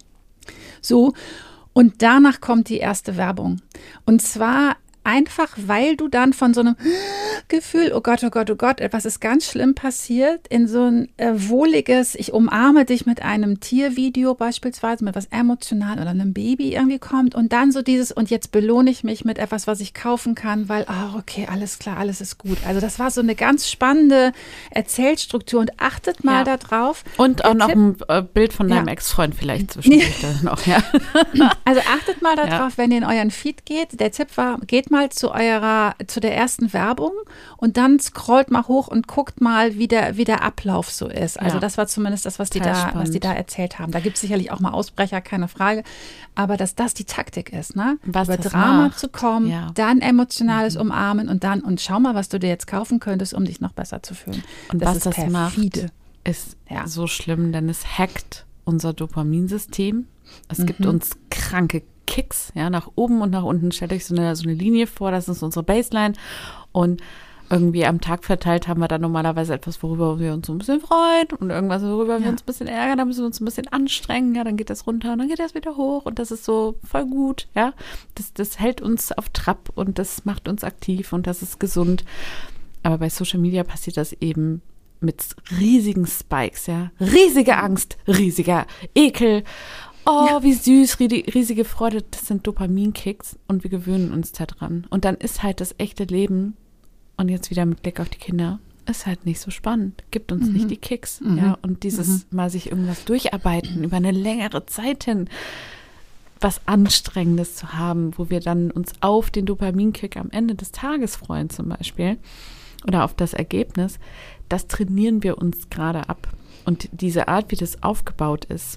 So. Und danach kommt die erste Werbung. Und zwar einfach, weil du dann von so einem Gefühl, oh Gott, etwas ist ganz schlimm passiert, in so ein wohliges, ich umarme dich mit einem Tiervideo beispielsweise, mit was emotional oder einem Baby irgendwie kommt, und dann so dieses, und jetzt belohne ich mich mit etwas, was ich kaufen kann, weil, okay, alles klar, alles ist gut. Also das war so eine ganz spannende Erzählstruktur, und achtet mal darauf. Und auch noch ein Bild von deinem Ex-Freund vielleicht zwischendurch noch, ja. Also achtet mal darauf, wenn ihr in euren Feed geht. Der Tipp war, geht mal zu der ersten Werbung und dann scrollt mal hoch und guckt mal, wie der Ablauf so ist. Also das war zumindest das, was die da erzählt haben. Da gibt es sicherlich auch mal Ausbrecher, keine Frage. Aber dass das die Taktik ist, ne? Was über Drama zu kommen, dann emotionales Umarmen und schau mal, was du dir jetzt kaufen könntest, um dich noch besser zu fühlen. Und was das perfide macht, ist so schlimm, denn es hackt unser Dopaminsystem. Es gibt uns kranke Kicks, nach oben und nach unten. Stellt euch so eine Linie vor, das ist unsere Baseline, und irgendwie am Tag verteilt haben wir dann normalerweise etwas, worüber wir uns so ein bisschen freuen, und irgendwas, worüber wir uns ein bisschen ärgern, da müssen wir uns ein bisschen anstrengen, dann geht das runter und dann geht das wieder hoch, und das ist so voll gut, das hält uns auf Trab und das macht uns aktiv und das ist gesund. Aber bei Social Media passiert das eben mit riesigen Spikes, riesige Angst, riesiger Ekel. Wie süß, riesige Freude, das sind Dopaminkicks, und wir gewöhnen uns daran. Und dann ist halt das echte Leben, und jetzt wieder mit Blick auf die Kinder, ist halt nicht so spannend, gibt uns nicht die Kicks. Und dieses mal sich irgendwas durcharbeiten, über eine längere Zeit hin, was Anstrengendes zu haben, wo wir dann uns auf den Dopaminkick am Ende des Tages freuen zum Beispiel, oder auf das Ergebnis, das trainieren wir uns gerade ab. Und diese Art, wie das aufgebaut ist,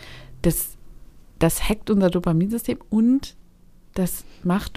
das hackt unser Dopaminsystem, und das macht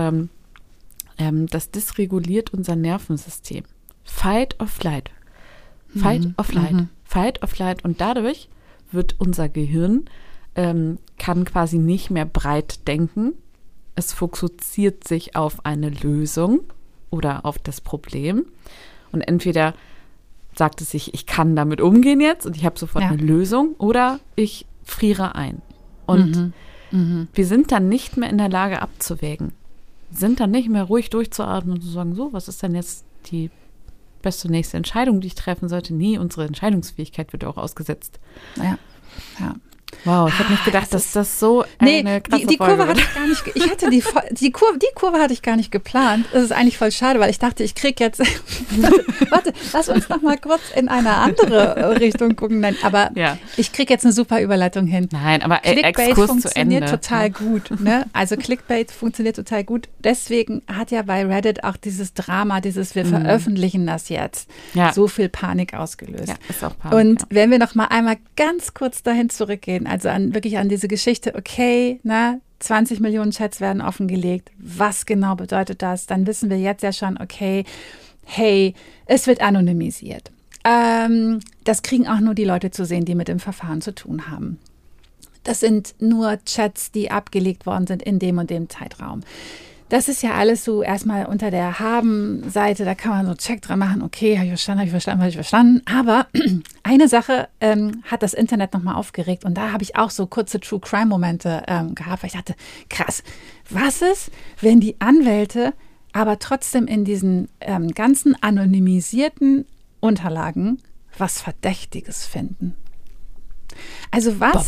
das dysreguliert unser Nervensystem. Fight or flight. Fight or flight. Fight or flight. Und dadurch wird unser Gehirn, kann quasi nicht mehr breit denken. Es fokussiert sich auf eine Lösung oder auf das Problem. Und entweder sagt es sich, ich kann damit umgehen jetzt und ich habe sofort eine Lösung oder ich friere ein. Und wir sind dann nicht mehr in der Lage abzuwägen. Sind dann nicht mehr ruhig durchzuatmen und zu sagen, so, was ist denn jetzt die beste nächste Entscheidung, die ich treffen sollte? Nee, unsere Entscheidungsfähigkeit wird auch ausgesetzt. Ja. Wow, ich habe nicht gedacht, dass das so eine krasse die Kurve Folge hatte ich gar nicht, ich hatte die Kurve hatte ich gar nicht geplant. Das ist eigentlich voll schade, weil ich dachte, ich kriege jetzt, warte, lass uns noch mal kurz in eine andere Richtung gucken. Nein, aber ich kriege jetzt eine super Überleitung hin. Nein, aber Clickbait Exkurs funktioniert zu Ende. total gut. Ne? Also Clickbait funktioniert total gut. Deswegen hat ja bei Reddit auch dieses Drama, wir veröffentlichen das jetzt, so viel Panik ausgelöst. Ja, ist auch Panik. Und wenn wir noch mal einmal ganz kurz dahin zurückgehen, also wirklich an diese Geschichte, okay, 20 Millionen Chats werden offengelegt. Was genau bedeutet das? Dann wissen wir jetzt ja schon, okay, hey, es wird anonymisiert. Das kriegen auch nur die Leute zu sehen, die mit dem Verfahren zu tun haben. Das sind nur Chats, die abgelegt worden sind in dem und dem Zeitraum. Das ist ja alles so erstmal unter der Haben-Seite, da kann man so Check dran machen, okay, habe ich verstanden. Aber eine Sache hat das Internet nochmal aufgeregt und da habe ich auch so kurze True-Crime-Momente gehabt, weil ich dachte, krass, was ist, wenn die Anwälte aber trotzdem in diesen ganzen anonymisierten Unterlagen was Verdächtiges finden? Also was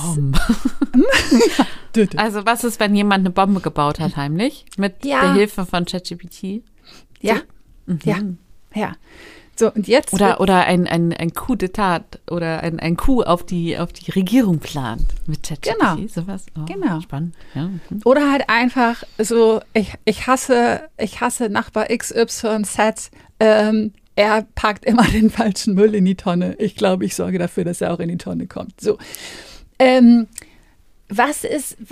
Also was ist, wenn jemand eine Bombe gebaut hat heimlich mit der Hilfe von ChatGPT? Ja. So, und jetzt oder ein Coup d'État oder ein Coup auf die Regierung plant mit ChatGPT. Genau. Sowas. Oh, genau. Spannend. Ja. Oder halt einfach so, ich hasse Nachbar XYZ, er packt immer den falschen Müll in die Tonne. Ich glaube, ich sorge dafür, dass er auch in die Tonne kommt. So. Was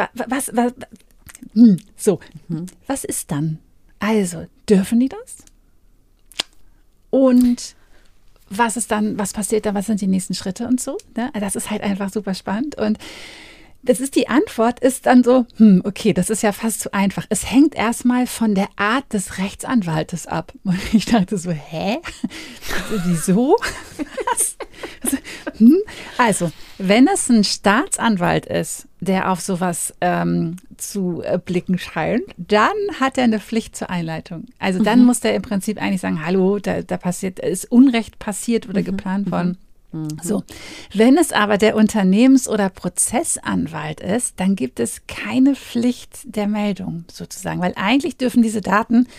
ist dann? Also, dürfen die das? Und was passiert dann, was sind die nächsten Schritte und so? Ne? Das ist halt einfach super spannend. Und die Antwort ist dann so, okay, das ist ja fast zu einfach. Es hängt erstmal von der Art des Rechtsanwaltes ab. Und ich dachte so, wieso? Also, wenn es ein Staatsanwalt ist, der auf sowas zu blicken scheint, dann hat er eine Pflicht zur Einleitung. Also dann muss der im Prinzip eigentlich sagen, hallo, da ist Unrecht passiert oder geplant worden. So, wenn es aber der Unternehmens- oder Prozessanwalt ist, dann gibt es keine Pflicht der Meldung sozusagen, weil eigentlich dürfen diese Daten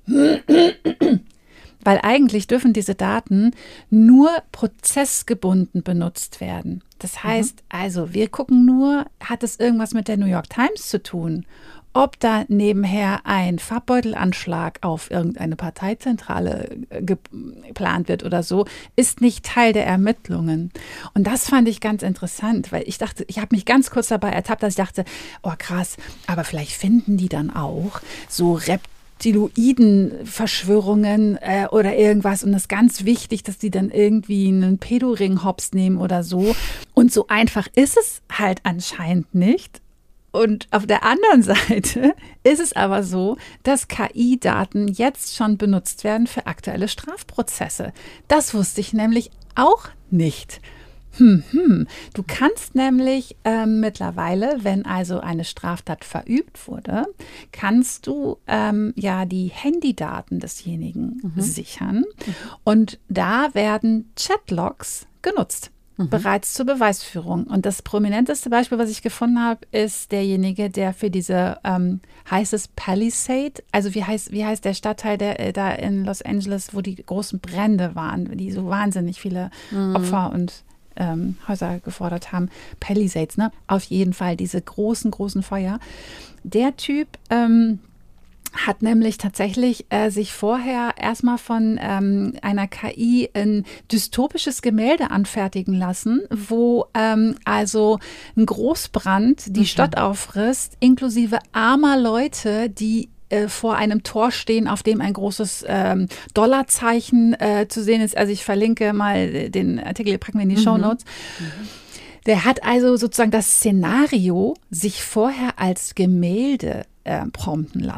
nur prozessgebunden benutzt werden. Das heißt also, wir gucken nur, hat es irgendwas mit der New York Times zu tun? Ob da nebenher ein Farbbeutelanschlag auf irgendeine Parteizentrale geplant wird oder so, ist nicht Teil der Ermittlungen. Und das fand ich ganz interessant, weil ich dachte, ich habe mich ganz kurz dabei ertappt, dass ich dachte, oh krass, aber vielleicht finden die dann auch so Reptiloiden-Verschwörungen oder irgendwas und das ist ganz wichtig, dass die dann irgendwie einen Pedoring hops nehmen oder so. Und so einfach ist es halt anscheinend nicht. Und auf der anderen Seite ist es aber so, dass KI-Daten jetzt schon benutzt werden für aktuelle Strafprozesse. Das wusste ich nämlich auch nicht. Du kannst nämlich mittlerweile, wenn also eine Straftat verübt wurde, kannst du die Handydaten desjenigen sichern. Und da werden Chatlogs genutzt. Bereits zur Beweisführung. Und das prominenteste Beispiel, was ich gefunden habe, ist derjenige, der für diese, heißt es Palisade? Also wie heißt der Stadtteil da in Los Angeles, wo die großen Brände waren, die so wahnsinnig viele Opfer und Häuser gefordert haben. Palisades, ne? Auf jeden Fall diese großen Feuer. Der Typ hat nämlich tatsächlich sich vorher erstmal von einer KI ein dystopisches Gemälde anfertigen lassen, wo also ein Großbrand die Stadt auffrisst, inklusive armer Leute, die vor einem Tor stehen, auf dem ein großes Dollarzeichen zu sehen ist. Also ich verlinke mal den Artikel, packen wir in die Shownotes. Der hat also sozusagen das Szenario sich vorher als Gemälde prompten lassen.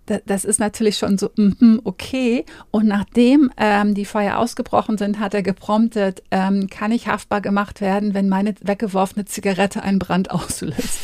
das ist natürlich schon so, okay. Und nachdem die Feuer ausgebrochen sind, hat er gepromptet, kann ich haftbar gemacht werden, wenn meine weggeworfene Zigarette einen Brand auslöst.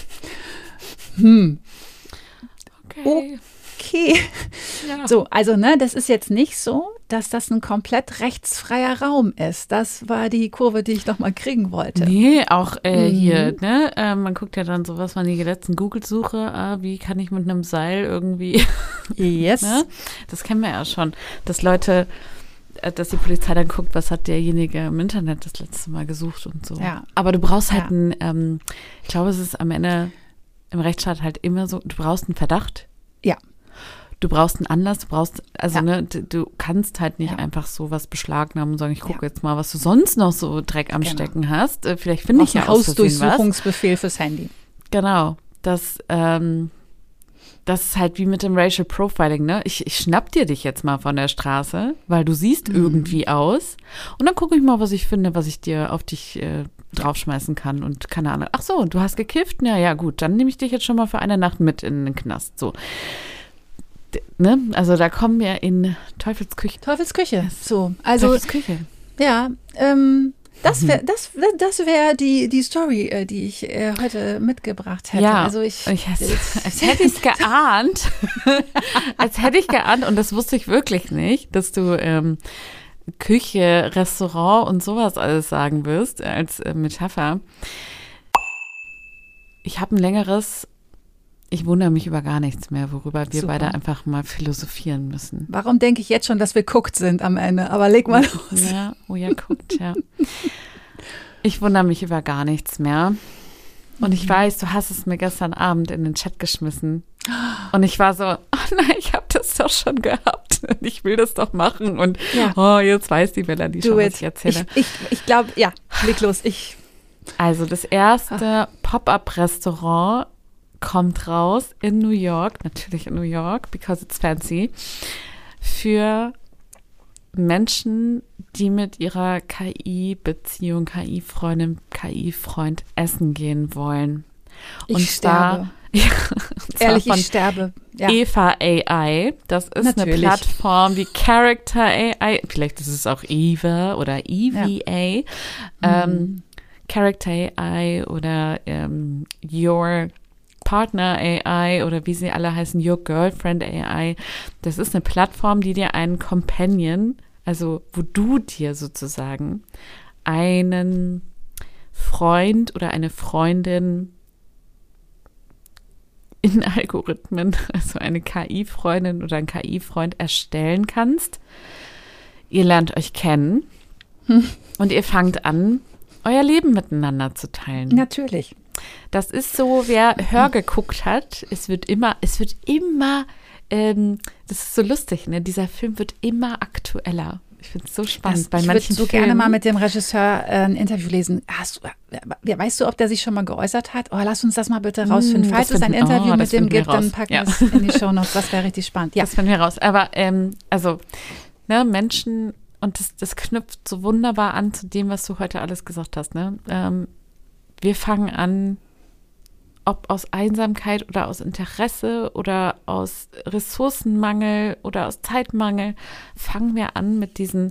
Okay. Ja. So, also das ist jetzt nicht so, dass das ein komplett rechtsfreier Raum ist. Das war die Kurve, die ich noch mal kriegen wollte. Nee, auch hier, ne? Man guckt ja dann so, was waren die letzten Google-Suche? Wie kann ich mit einem Seil irgendwie Yes. Ne? Das kennen wir ja schon, dass Leute, dass die Polizei dann guckt, was hat derjenige im Internet das letzte Mal gesucht und so. Ja. Aber du brauchst halt ich glaube, es ist am Ende im Rechtsstaat halt immer so, du brauchst einen Verdacht. Ja. Du brauchst einen Anlass, du kannst halt nicht einfach so was beschlagnahmen und sagen, ich gucke jetzt mal, was du sonst noch so Dreck am Stecken hast. Vielleicht finde ich ja aus Versehen was. Hausdurchsuchungsbefehl fürs Handy. Genau, das ist halt wie mit dem Racial Profiling, ne? Ich schnapp dir dich jetzt mal von der Straße, weil du siehst irgendwie aus und dann gucke ich mal, was ich finde, was ich dir auf dich draufschmeißen kann und keine Ahnung. Ach so, du hast gekifft? Ja, gut, dann nehme ich dich jetzt schon mal für eine Nacht mit in den Knast, so. Ne? Also da kommen wir in Teufelsküche. Teufelsküche, so. Also, Teufelsküche. Ja, das wär die Story, die ich heute mitgebracht hätte. Ja, also als hätte ich es geahnt. Als hätte ich geahnt, und das wusste ich wirklich nicht, dass du Küche, Restaurant und sowas alles sagen wirst als Metapher. Ich habe ein längeres, ich wundere mich über gar nichts mehr, worüber wir beide einfach mal philosophieren müssen. Warum denke ich jetzt schon, dass wir guckt sind am Ende? Aber leg mal los. Ja, guckt, ja. Ich wundere mich über gar nichts mehr. Und ich weiß, du hast es mir gestern Abend in den Chat geschmissen. Und ich war so, oh nein, ich habe das doch schon gehabt. Ich will das doch machen. Und jetzt weiß die Melanie schon, was ich erzähle. Ich glaube, leg los. Also das erste Pop-up-Restaurant kommt raus in New York, natürlich in New York, because it's fancy, für Menschen, die mit ihrer KI-Beziehung, KI-Freundin, KI-Freund essen gehen wollen. Ich sterbe. Ehrlich, ich sterbe. Ja. Eva AI, das ist eine Plattform wie Character AI, vielleicht ist es auch Eva oder EVA, Character AI oder Your Partner AI oder wie sie alle heißen, Your Girlfriend AI. Das ist eine Plattform, die dir einen Companion, also wo du dir sozusagen einen Freund oder eine Freundin in Algorithmen, also eine KI-Freundin oder ein KI-Freund erstellen kannst. Ihr lernt euch kennen und ihr fangt an, euer Leben miteinander zu teilen. Natürlich. Das ist so, wer Hör geguckt hat, es wird immer, das ist so lustig, ne? Dieser Film wird immer aktueller. Ich finde es so spannend. Ich würde so gerne mal mit dem Regisseur ein Interview lesen. Weißt du, ob der sich schon mal geäußert hat? Oh, lass uns das mal bitte rausfinden. Falls es ein Interview mit dem gibt, dann packen wir es in die Shownotes. Das wäre richtig spannend. Ja. Das finden wir raus. Aber Menschen, und das knüpft so wunderbar an zu dem, was du heute alles gesagt hast, ne? Wir fangen an, ob aus Einsamkeit oder aus Interesse oder aus Ressourcenmangel oder aus Zeitmangel, fangen wir an mit diesen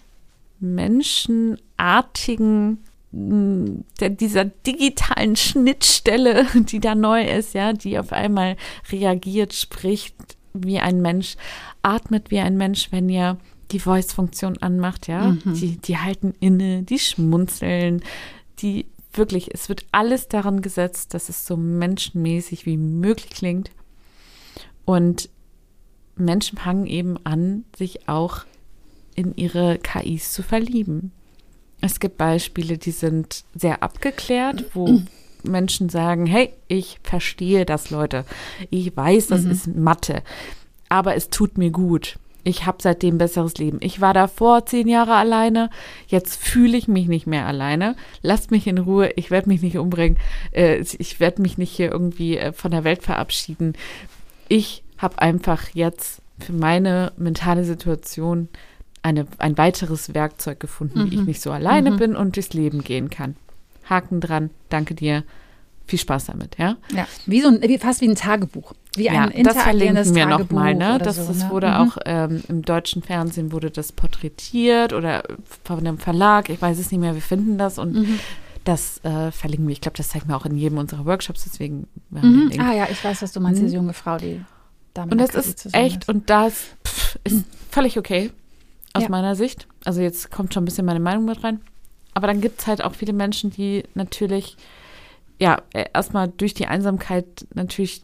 menschenartigen, dieser digitalen Schnittstelle, die da neu ist, ja, die auf einmal reagiert, spricht wie ein Mensch, atmet wie ein Mensch, wenn ihr die Voice-Funktion anmacht, ja. Die halten inne, die schmunzeln, wirklich, es wird alles daran gesetzt, dass es so menschenmäßig wie möglich klingt. Und Menschen fangen eben an, sich auch in ihre KIs zu verlieben. Es gibt Beispiele, die sind sehr abgeklärt, wo Menschen sagen, hey, ich verstehe das, Leute. Ich weiß, das ist Mathe, aber es tut mir gut. Ich habe seitdem ein besseres Leben. Ich war davor 10 Jahre alleine. Jetzt fühle ich mich nicht mehr alleine. Lasst mich in Ruhe. Ich werde mich nicht umbringen. Ich werde mich nicht hier irgendwie von der Welt verabschieden. Ich habe einfach jetzt für meine mentale Situation ein weiteres Werkzeug gefunden, wie ich nicht so alleine bin und durchs Leben gehen kann. Haken dran. Danke dir. Viel Spaß damit, ja? Ja, fast wie ein Tagebuch. wie ein das interagierendes verlinken wir Tagebuch nochmal, ne? oder Das so, ne? wurde auch im deutschen Fernsehen wurde das porträtiert oder von einem Verlag, ich weiß es nicht mehr, wir finden das und das verlinken wir. Ich glaube, das zeigen wir auch in jedem unserer Workshops, deswegen wir haben den Link. Ah ja, ich weiß, was du meinst, diese junge Frau, die damit Und das ist echt, und das ist völlig okay aus meiner Sicht. Also jetzt kommt schon ein bisschen meine Meinung mit rein. Aber dann gibt es halt auch viele Menschen, die natürlich, erstmal durch die Einsamkeit natürlich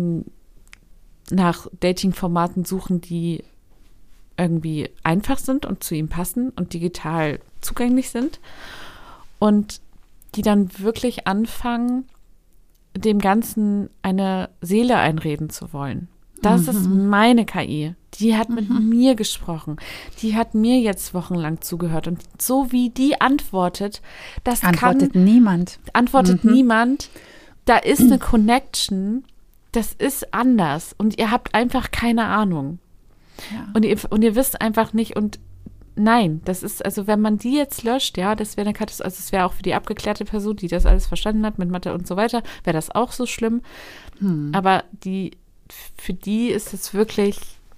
nach Dating-Formaten suchen, die irgendwie einfach sind und zu ihm passen und digital zugänglich sind. Und die dann wirklich anfangen, dem Ganzen eine Seele einreden zu wollen. Das ist meine KI. Die hat mit mir gesprochen. Die hat mir jetzt wochenlang zugehört. Und so wie die antwortet, antwortet niemand. Antwortet niemand. Da ist eine Connection. Das ist anders. Und ihr habt einfach keine Ahnung. Ja. Und ihr wisst einfach nicht. Und nein, das ist, also wenn man die jetzt löscht, das wäre eine Katastrophe. Also es wäre auch für die abgeklärte Person, die das alles verstanden hat mit Mathe und so weiter, wäre das auch so schlimm. Aber für die ist es wirklich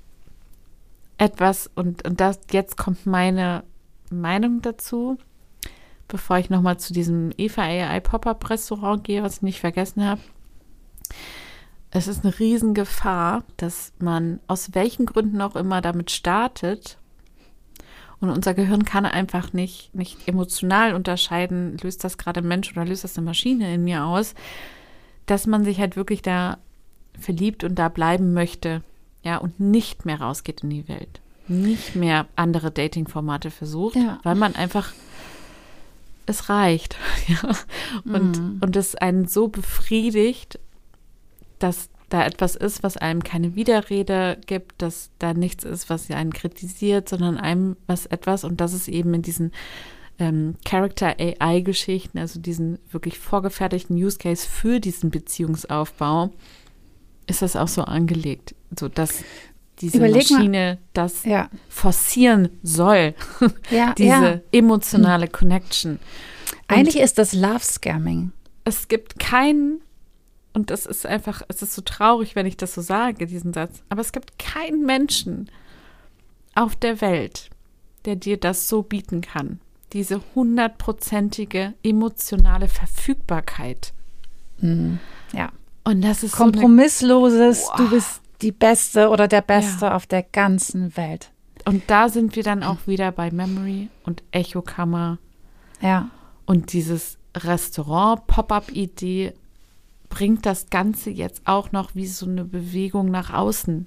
etwas, und das, jetzt kommt meine Meinung dazu, bevor ich nochmal zu diesem Eva AI Pop-Up Restaurant gehe, was ich nicht vergessen habe. Es ist eine Riesengefahr, dass man aus welchen Gründen auch immer damit startet, und unser Gehirn kann einfach nicht emotional unterscheiden, löst das gerade ein Mensch oder löst das eine Maschine in mir aus, dass man sich halt wirklich da verliebt und da bleiben möchte, und nicht mehr rausgeht in die Welt, nicht mehr andere Dating-Formate versucht, weil man einfach, es reicht, und es einen so befriedigt, dass da etwas ist, was einem keine Widerrede gibt, dass da nichts ist, was einen kritisiert, sondern einem etwas, und das ist eben in diesen Character-AI-Geschichten, also diesen wirklich vorgefertigten Use Case für diesen Beziehungsaufbau, ist das auch so angelegt, so dass diese Maschine das forcieren soll, diese emotionale Connection. Eigentlich ist das Love-Scamming. Es gibt keinen, und das ist einfach, es ist so traurig, wenn ich das so sage, diesen Satz, aber es gibt keinen Menschen auf der Welt, der dir das so bieten kann. Diese 100%ige emotionale Verfügbarkeit. Ja. Und das ist kompromissloses, du bist die Beste oder der Beste auf der ganzen Welt. Und da sind wir dann auch wieder bei Memory und Echokammer. Ja. Und dieses Restaurant-Pop-Up-Idee bringt das Ganze jetzt auch noch wie so eine Bewegung nach außen.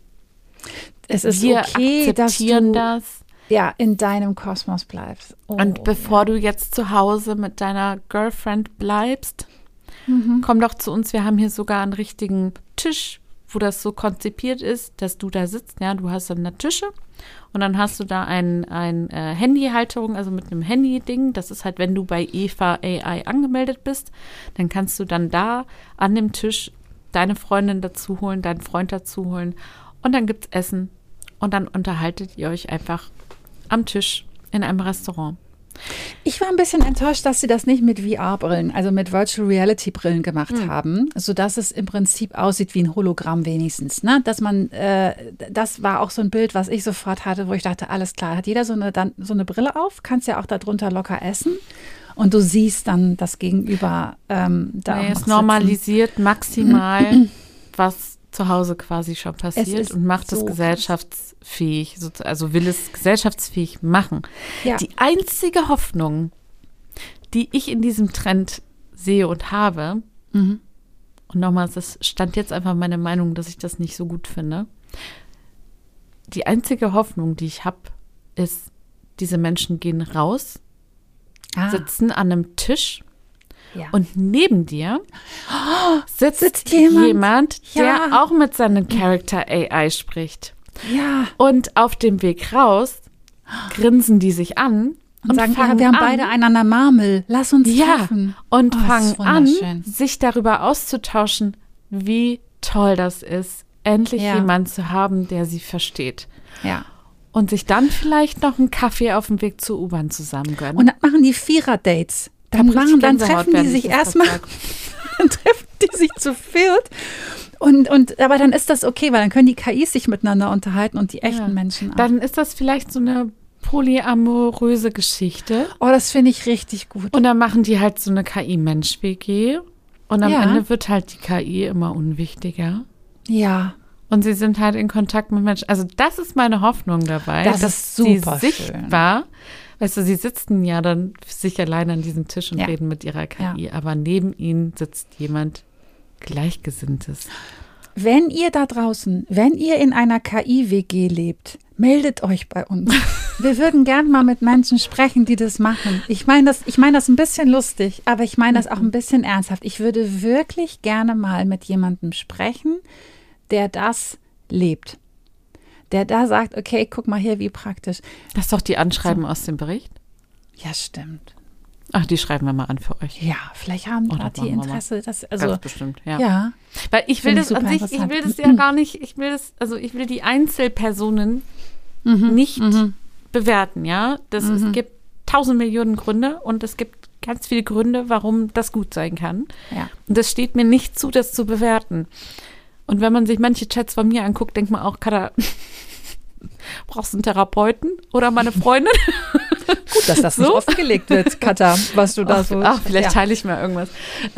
Es ist wir okay, akzeptieren das. In deinem Kosmos bleibst. Und bevor du jetzt zu Hause mit deiner Girlfriend bleibst, komm doch zu uns. Wir haben hier sogar einen richtigen Tisch, wo das so konzipiert ist, dass du da sitzt. Ja, du hast dann da Tische und dann hast du da ein Handyhalterung, also mit einem Handy-Ding. Das ist halt, wenn du bei Eva AI angemeldet bist, dann kannst du dann da an dem Tisch deine Freundin dazu holen, deinen Freund dazu holen, und dann gibt's Essen und dann unterhaltet ihr euch einfach am Tisch in einem Restaurant. Ich war ein bisschen enttäuscht, dass sie das nicht mit VR-Brillen, also mit Virtual Reality-Brillen gemacht haben, sodass es im Prinzip aussieht wie ein Hologramm wenigstens. Ne? Dass man, das war auch so ein Bild, was ich sofort hatte, wo ich dachte, alles klar, hat jeder so eine Brille auf, kannst ja auch darunter locker essen und du siehst dann das Gegenüber es normalisiert maximal, was zu Hause quasi schon passiert, und macht es gesellschaftsfähig, also will es gesellschaftsfähig machen. Ja. Die einzige Hoffnung, die ich in diesem Trend sehe und habe, und nochmal, das stand jetzt einfach meine Meinung, dass ich das nicht so gut finde. Die einzige Hoffnung, die ich habe, ist, diese Menschen gehen raus, sitzen an einem Tisch, und neben dir sitzt jemand, der auch mit seinem Character AI spricht. Ja. Und auf dem Weg raus grinsen die sich an und sagen, wir haben beide einander Marmel, lass uns treffen. Und fangen an, sich darüber auszutauschen, wie toll das ist, endlich jemanden zu haben, der sie versteht. Ja. Und sich dann vielleicht noch einen Kaffee auf dem Weg zur U-Bahn zusammen gönnen. Und dann machen die Vierer-Dates. Dann treffen die sich erstmal, dann treffen die sich zu viert Aber dann ist das okay, weil dann können die KIs sich miteinander unterhalten und die echten Menschen auch. Dann ist das vielleicht so eine polyamoröse Geschichte. Oh, das finde ich richtig gut. Und dann machen die halt so eine KI-Mensch-WG. Und am Ende wird halt die KI immer unwichtiger. Ja. Und sie sind halt in Kontakt mit Menschen. Also das ist meine Hoffnung dabei. Das ist super sie sichtbar, weißt du, sie sitzen ja dann sich allein an diesem Tisch und reden mit ihrer KI. Aber neben ihnen sitzt jemand Gleichgesinntes. Wenn ihr da draußen, wenn ihr in einer KI-WG lebt, meldet euch bei uns. Wir würden gern mal mit Menschen sprechen, die das machen. Ich meine das ein bisschen lustig, aber ich meine das auch ein bisschen ernsthaft. Ich würde wirklich gerne mal mit jemandem sprechen, der das lebt. Der da sagt, okay, guck mal hier, wie praktisch. Das ist doch die Anschreiben aus dem Bericht? Ja, stimmt. Ach, die schreiben wir mal an für euch. Ja, vielleicht haben die Interesse. Ganz bestimmt, ja. Weil ich will das an sich, ich will das ja gar nicht, ich will die Einzelpersonen nicht bewerten, ja. Es gibt 1000 Millionen Gründe und es gibt ganz viele Gründe, warum das gut sein kann. Ja. Und es steht mir nicht zu, das zu bewerten. Und wenn man sich manche Chats von mir anguckt, denkt man auch, Katha, brauchst du einen Therapeuten oder meine Freundin? Gut, dass das nicht offengelegt wird, Katha, was du da so... Ach, vielleicht teile ich mal irgendwas.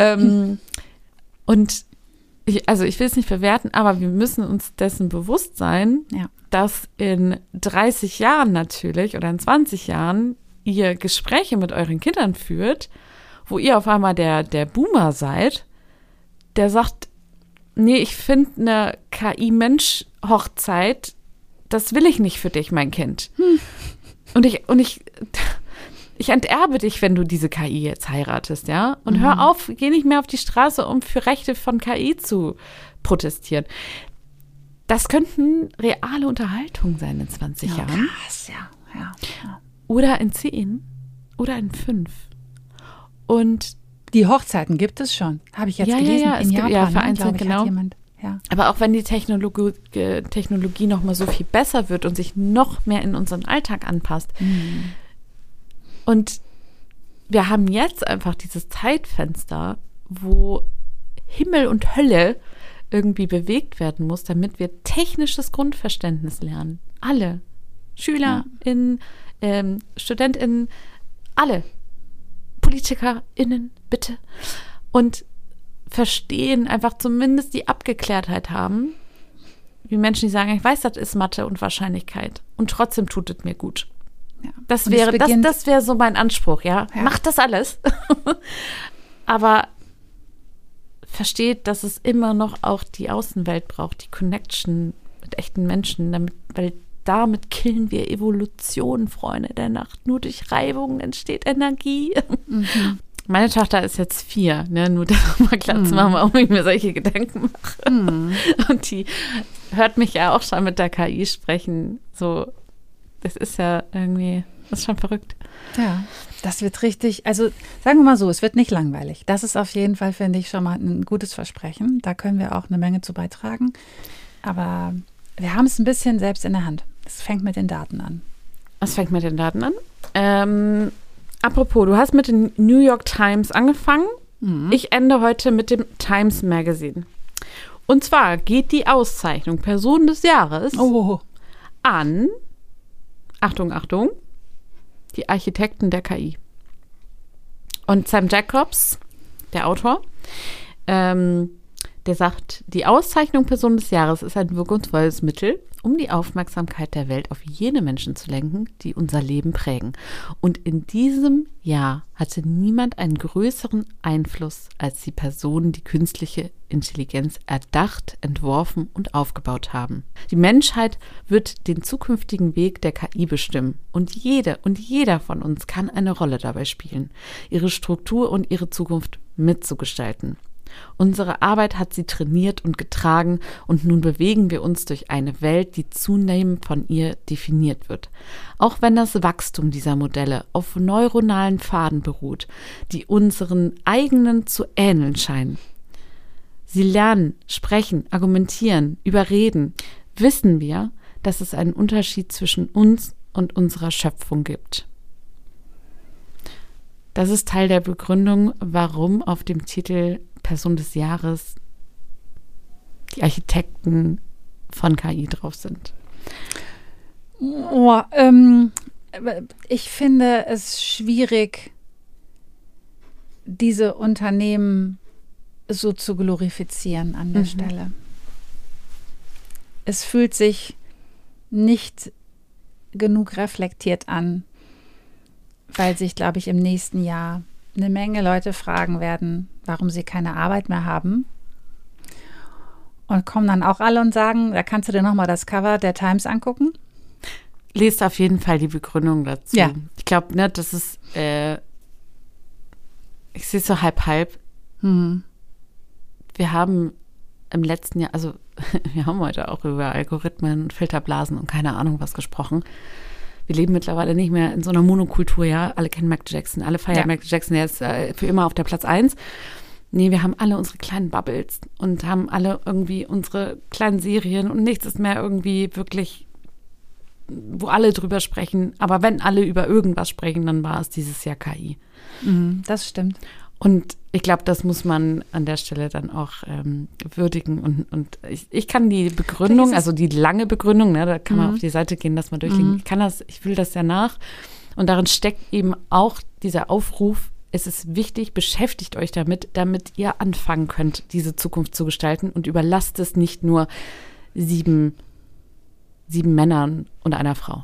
Und ich will es nicht bewerten, aber wir müssen uns dessen bewusst sein, dass in 30 Jahren natürlich oder in 20 Jahren ihr Gespräche mit euren Kindern führt, wo ihr auf einmal der Boomer seid, der sagt, nee, ich finde eine KI-Mensch-Hochzeit, das will ich nicht für dich, mein Kind. Und ich enterbe dich, wenn du diese KI jetzt heiratest, ja? Und hör auf, geh nicht mehr auf die Straße, um für Rechte von KI zu protestieren. Das könnten reale Unterhaltungen sein in 20 Jahren. Krass, ja. Oder in 10 oder in 5. Und die Hochzeiten gibt es schon, habe ich jetzt gelesen. Ja, es gibt ja vereinzelt, genau. Ja. Aber auch wenn die Technologie noch mal so viel besser wird und sich noch mehr in unseren Alltag anpasst. Und wir haben jetzt einfach dieses Zeitfenster, wo Himmel und Hölle irgendwie bewegt werden muss, damit wir technisches Grundverständnis lernen. Alle. SchülerInnen, StudentInnen, alle. PolitikerInnen, bitte. Und verstehen, einfach zumindest die Abgeklärtheit haben, wie Menschen, die sagen, ich weiß, das ist Mathe und Wahrscheinlichkeit und trotzdem tut es mir gut. Ja. Das wäre so mein Anspruch, ja. Macht das alles. Aber versteht, dass es immer noch auch die Außenwelt braucht, die Connection mit echten Menschen, weil damit killen wir Evolution, Freunde der Nacht. Nur durch Reibung entsteht Energie. Meine Tochter ist jetzt 4, ne? Nur das mal klar zu machen, warum ich mir solche Gedanken mache. Und die hört mich ja auch schon mit der KI sprechen. So, das ist ja irgendwie, das ist schon verrückt. Ja, das wird richtig, also sagen wir mal so, es wird nicht langweilig. Das ist auf jeden Fall, finde ich, schon mal ein gutes Versprechen. Da können wir auch eine Menge zu beitragen. Aber wir haben es ein bisschen selbst in der Hand. Es fängt mit den Daten an. Was fängt mit den Daten an? Apropos, du hast mit den New York Times angefangen. Ich ende heute mit dem Times Magazine. Und zwar geht die Auszeichnung Person des Jahres an, Achtung, die Architekten der KI. Und Sam Jacobs, der Autor, der sagt, die Auszeichnung Person des Jahres ist ein wirkungsvolles Mittel, um die Aufmerksamkeit der Welt auf jene Menschen zu lenken, die unser Leben prägen. Und in diesem Jahr hatte niemand einen größeren Einfluss als die Personen, die künstliche Intelligenz erdacht, entworfen und aufgebaut haben. Die Menschheit wird den zukünftigen Weg der KI bestimmen. Und jeder von uns kann eine Rolle dabei spielen, ihre Struktur und ihre Zukunft mitzugestalten. Unsere Arbeit hat sie trainiert und getragen und nun bewegen wir uns durch eine Welt, die zunehmend von ihr definiert wird. Auch wenn das Wachstum dieser Modelle auf neuronalen Pfaden beruht, die unseren eigenen zu ähneln scheinen. Sie lernen, sprechen, argumentieren, überreden, wissen wir, dass es einen Unterschied zwischen uns und unserer Schöpfung gibt. Das ist Teil der Begründung, warum auf dem Titel Person des Jahres die Architekten von KI drauf sind? Ich finde es schwierig, diese Unternehmen so zu glorifizieren an der Stelle. Es fühlt sich nicht genug reflektiert an, weil sich, glaube ich, im nächsten Jahr eine Menge Leute fragen werden, warum sie keine Arbeit mehr haben. Und kommen dann auch alle und sagen, da kannst du dir nochmal das Cover der Times angucken. Lest auf jeden Fall die Begründung dazu. Ja. Ich glaube, ne, das ist, ich sehe es so halb. Wir haben im letzten Jahr, also wir haben heute auch über Algorithmen, Filterblasen und keine Ahnung was gesprochen. Wir leben mittlerweile nicht mehr in so einer Monokultur, ja. Alle kennen Michael Jackson, alle feiern Michael Jackson, der ist für immer auf der Platz 1. Nee, wir haben alle unsere kleinen Bubbles und haben alle irgendwie unsere kleinen Serien und nichts ist mehr irgendwie wirklich, wo alle drüber sprechen. Aber wenn alle über irgendwas sprechen, dann war es dieses Jahr KI. Das stimmt. Und ich glaube, das muss man an der Stelle dann auch würdigen. Und ich kann die Begründung, also die lange Begründung, ne, da kann man auf die Seite gehen, dass man durchlegen. Ich will das ja nach. Und darin steckt eben auch dieser Aufruf, es ist wichtig, beschäftigt euch damit ihr anfangen könnt, diese Zukunft zu gestalten und überlasst es nicht nur 7 Männern und einer Frau.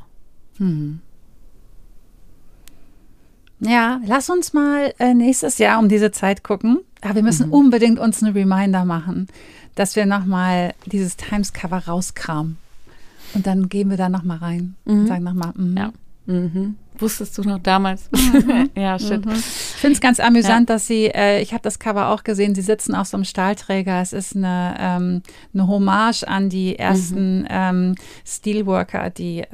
Ja, lass uns mal nächstes Jahr um diese Zeit gucken. Aber wir müssen unbedingt uns eine Reminder machen, dass wir nochmal dieses Times-Cover rauskramen. Und dann gehen wir da nochmal rein und sagen nochmal, Ja. Wusstest du noch damals? Ja, shit. Ich finde es ganz amüsant, dass sie, ich habe das Cover auch gesehen, sie sitzen auf so einem Stahlträger. Es ist eine Hommage an die ersten Steelworker, die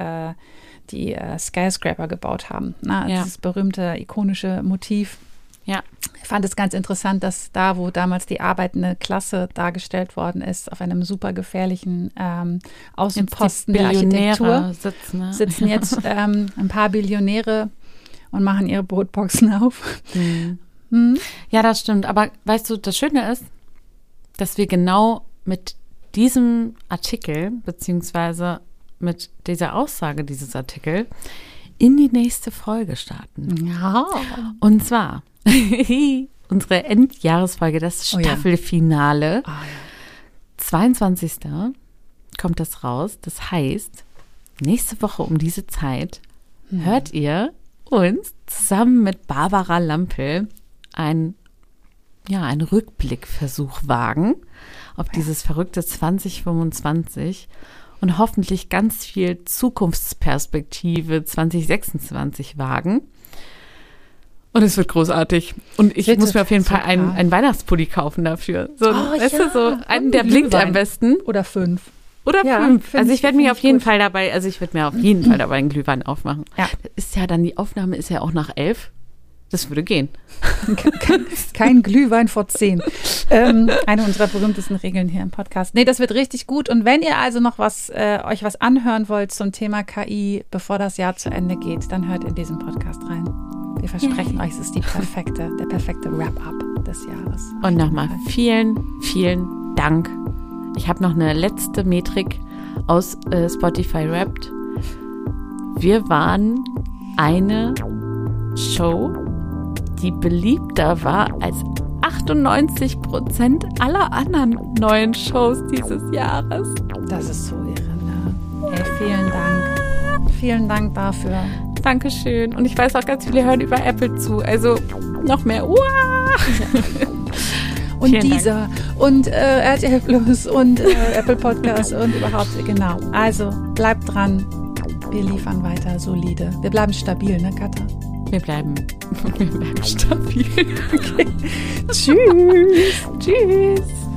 Skyscraper gebaut haben. Dieses berühmte, ikonische Motiv. Ja. Ich fand es ganz interessant, dass da, wo damals die arbeitende Klasse dargestellt worden ist, auf einem super gefährlichen Außenposten der Architektur sitzen jetzt ein paar Billionäre und machen ihre Brotboxen auf. Ja, das stimmt. Aber weißt du, das Schöne ist, dass wir genau mit diesem Artikel, beziehungsweise mit dieser Aussage dieses Artikels, in die nächste Folge starten. Ja. Und zwar unsere Endjahresfolge, das Staffelfinale. 22. kommt das raus. Das heißt, nächste Woche um diese Zeit hört ihr uns zusammen mit Barbara Lampel einen Rückblickversuch wagen auf dieses verrückte 2025 und hoffentlich ganz viel Zukunftsperspektive 2026 wagen. Und es wird großartig. Und ich muss mir auf jeden Fall einen Weihnachtspulli kaufen dafür. So, weißt du, so einen, der blinkt am besten. Oder 5. Oder 5. Also ich werde mir auf jeden Fall dabei, einen Glühwein aufmachen. Ja. Das ist ja dann, die Aufnahme ist ja auch nach 11. Das würde gehen. Kein Glühwein vor 10. Eine unserer berühmtesten Regeln hier im Podcast. Nee, das wird richtig gut. Und wenn ihr also noch euch was anhören wollt zum Thema KI, bevor das Jahr zu Ende geht, dann hört in diesen Podcast rein. Wir versprechen euch, es ist der perfekte Wrap-up des Jahres. Und nochmal vielen, vielen Dank. Ich habe noch eine letzte Metrik aus Spotify Wrapped. Wir waren eine Show, die beliebter war als 98% aller anderen neuen Shows dieses Jahres. Das ist so irre, ne? Hey, vielen Dank. Vielen Dank dafür. Dankeschön. Und ich weiß auch, ganz viele hören über Apple zu. Also noch mehr. Und dieser und RTL Plus und Apple Podcasts und überhaupt, genau. Also bleibt dran. Wir liefern weiter solide. Wir bleiben stabil, ne, Katha? Wir bleiben stabil. Okay. Tschüss. Tschüss.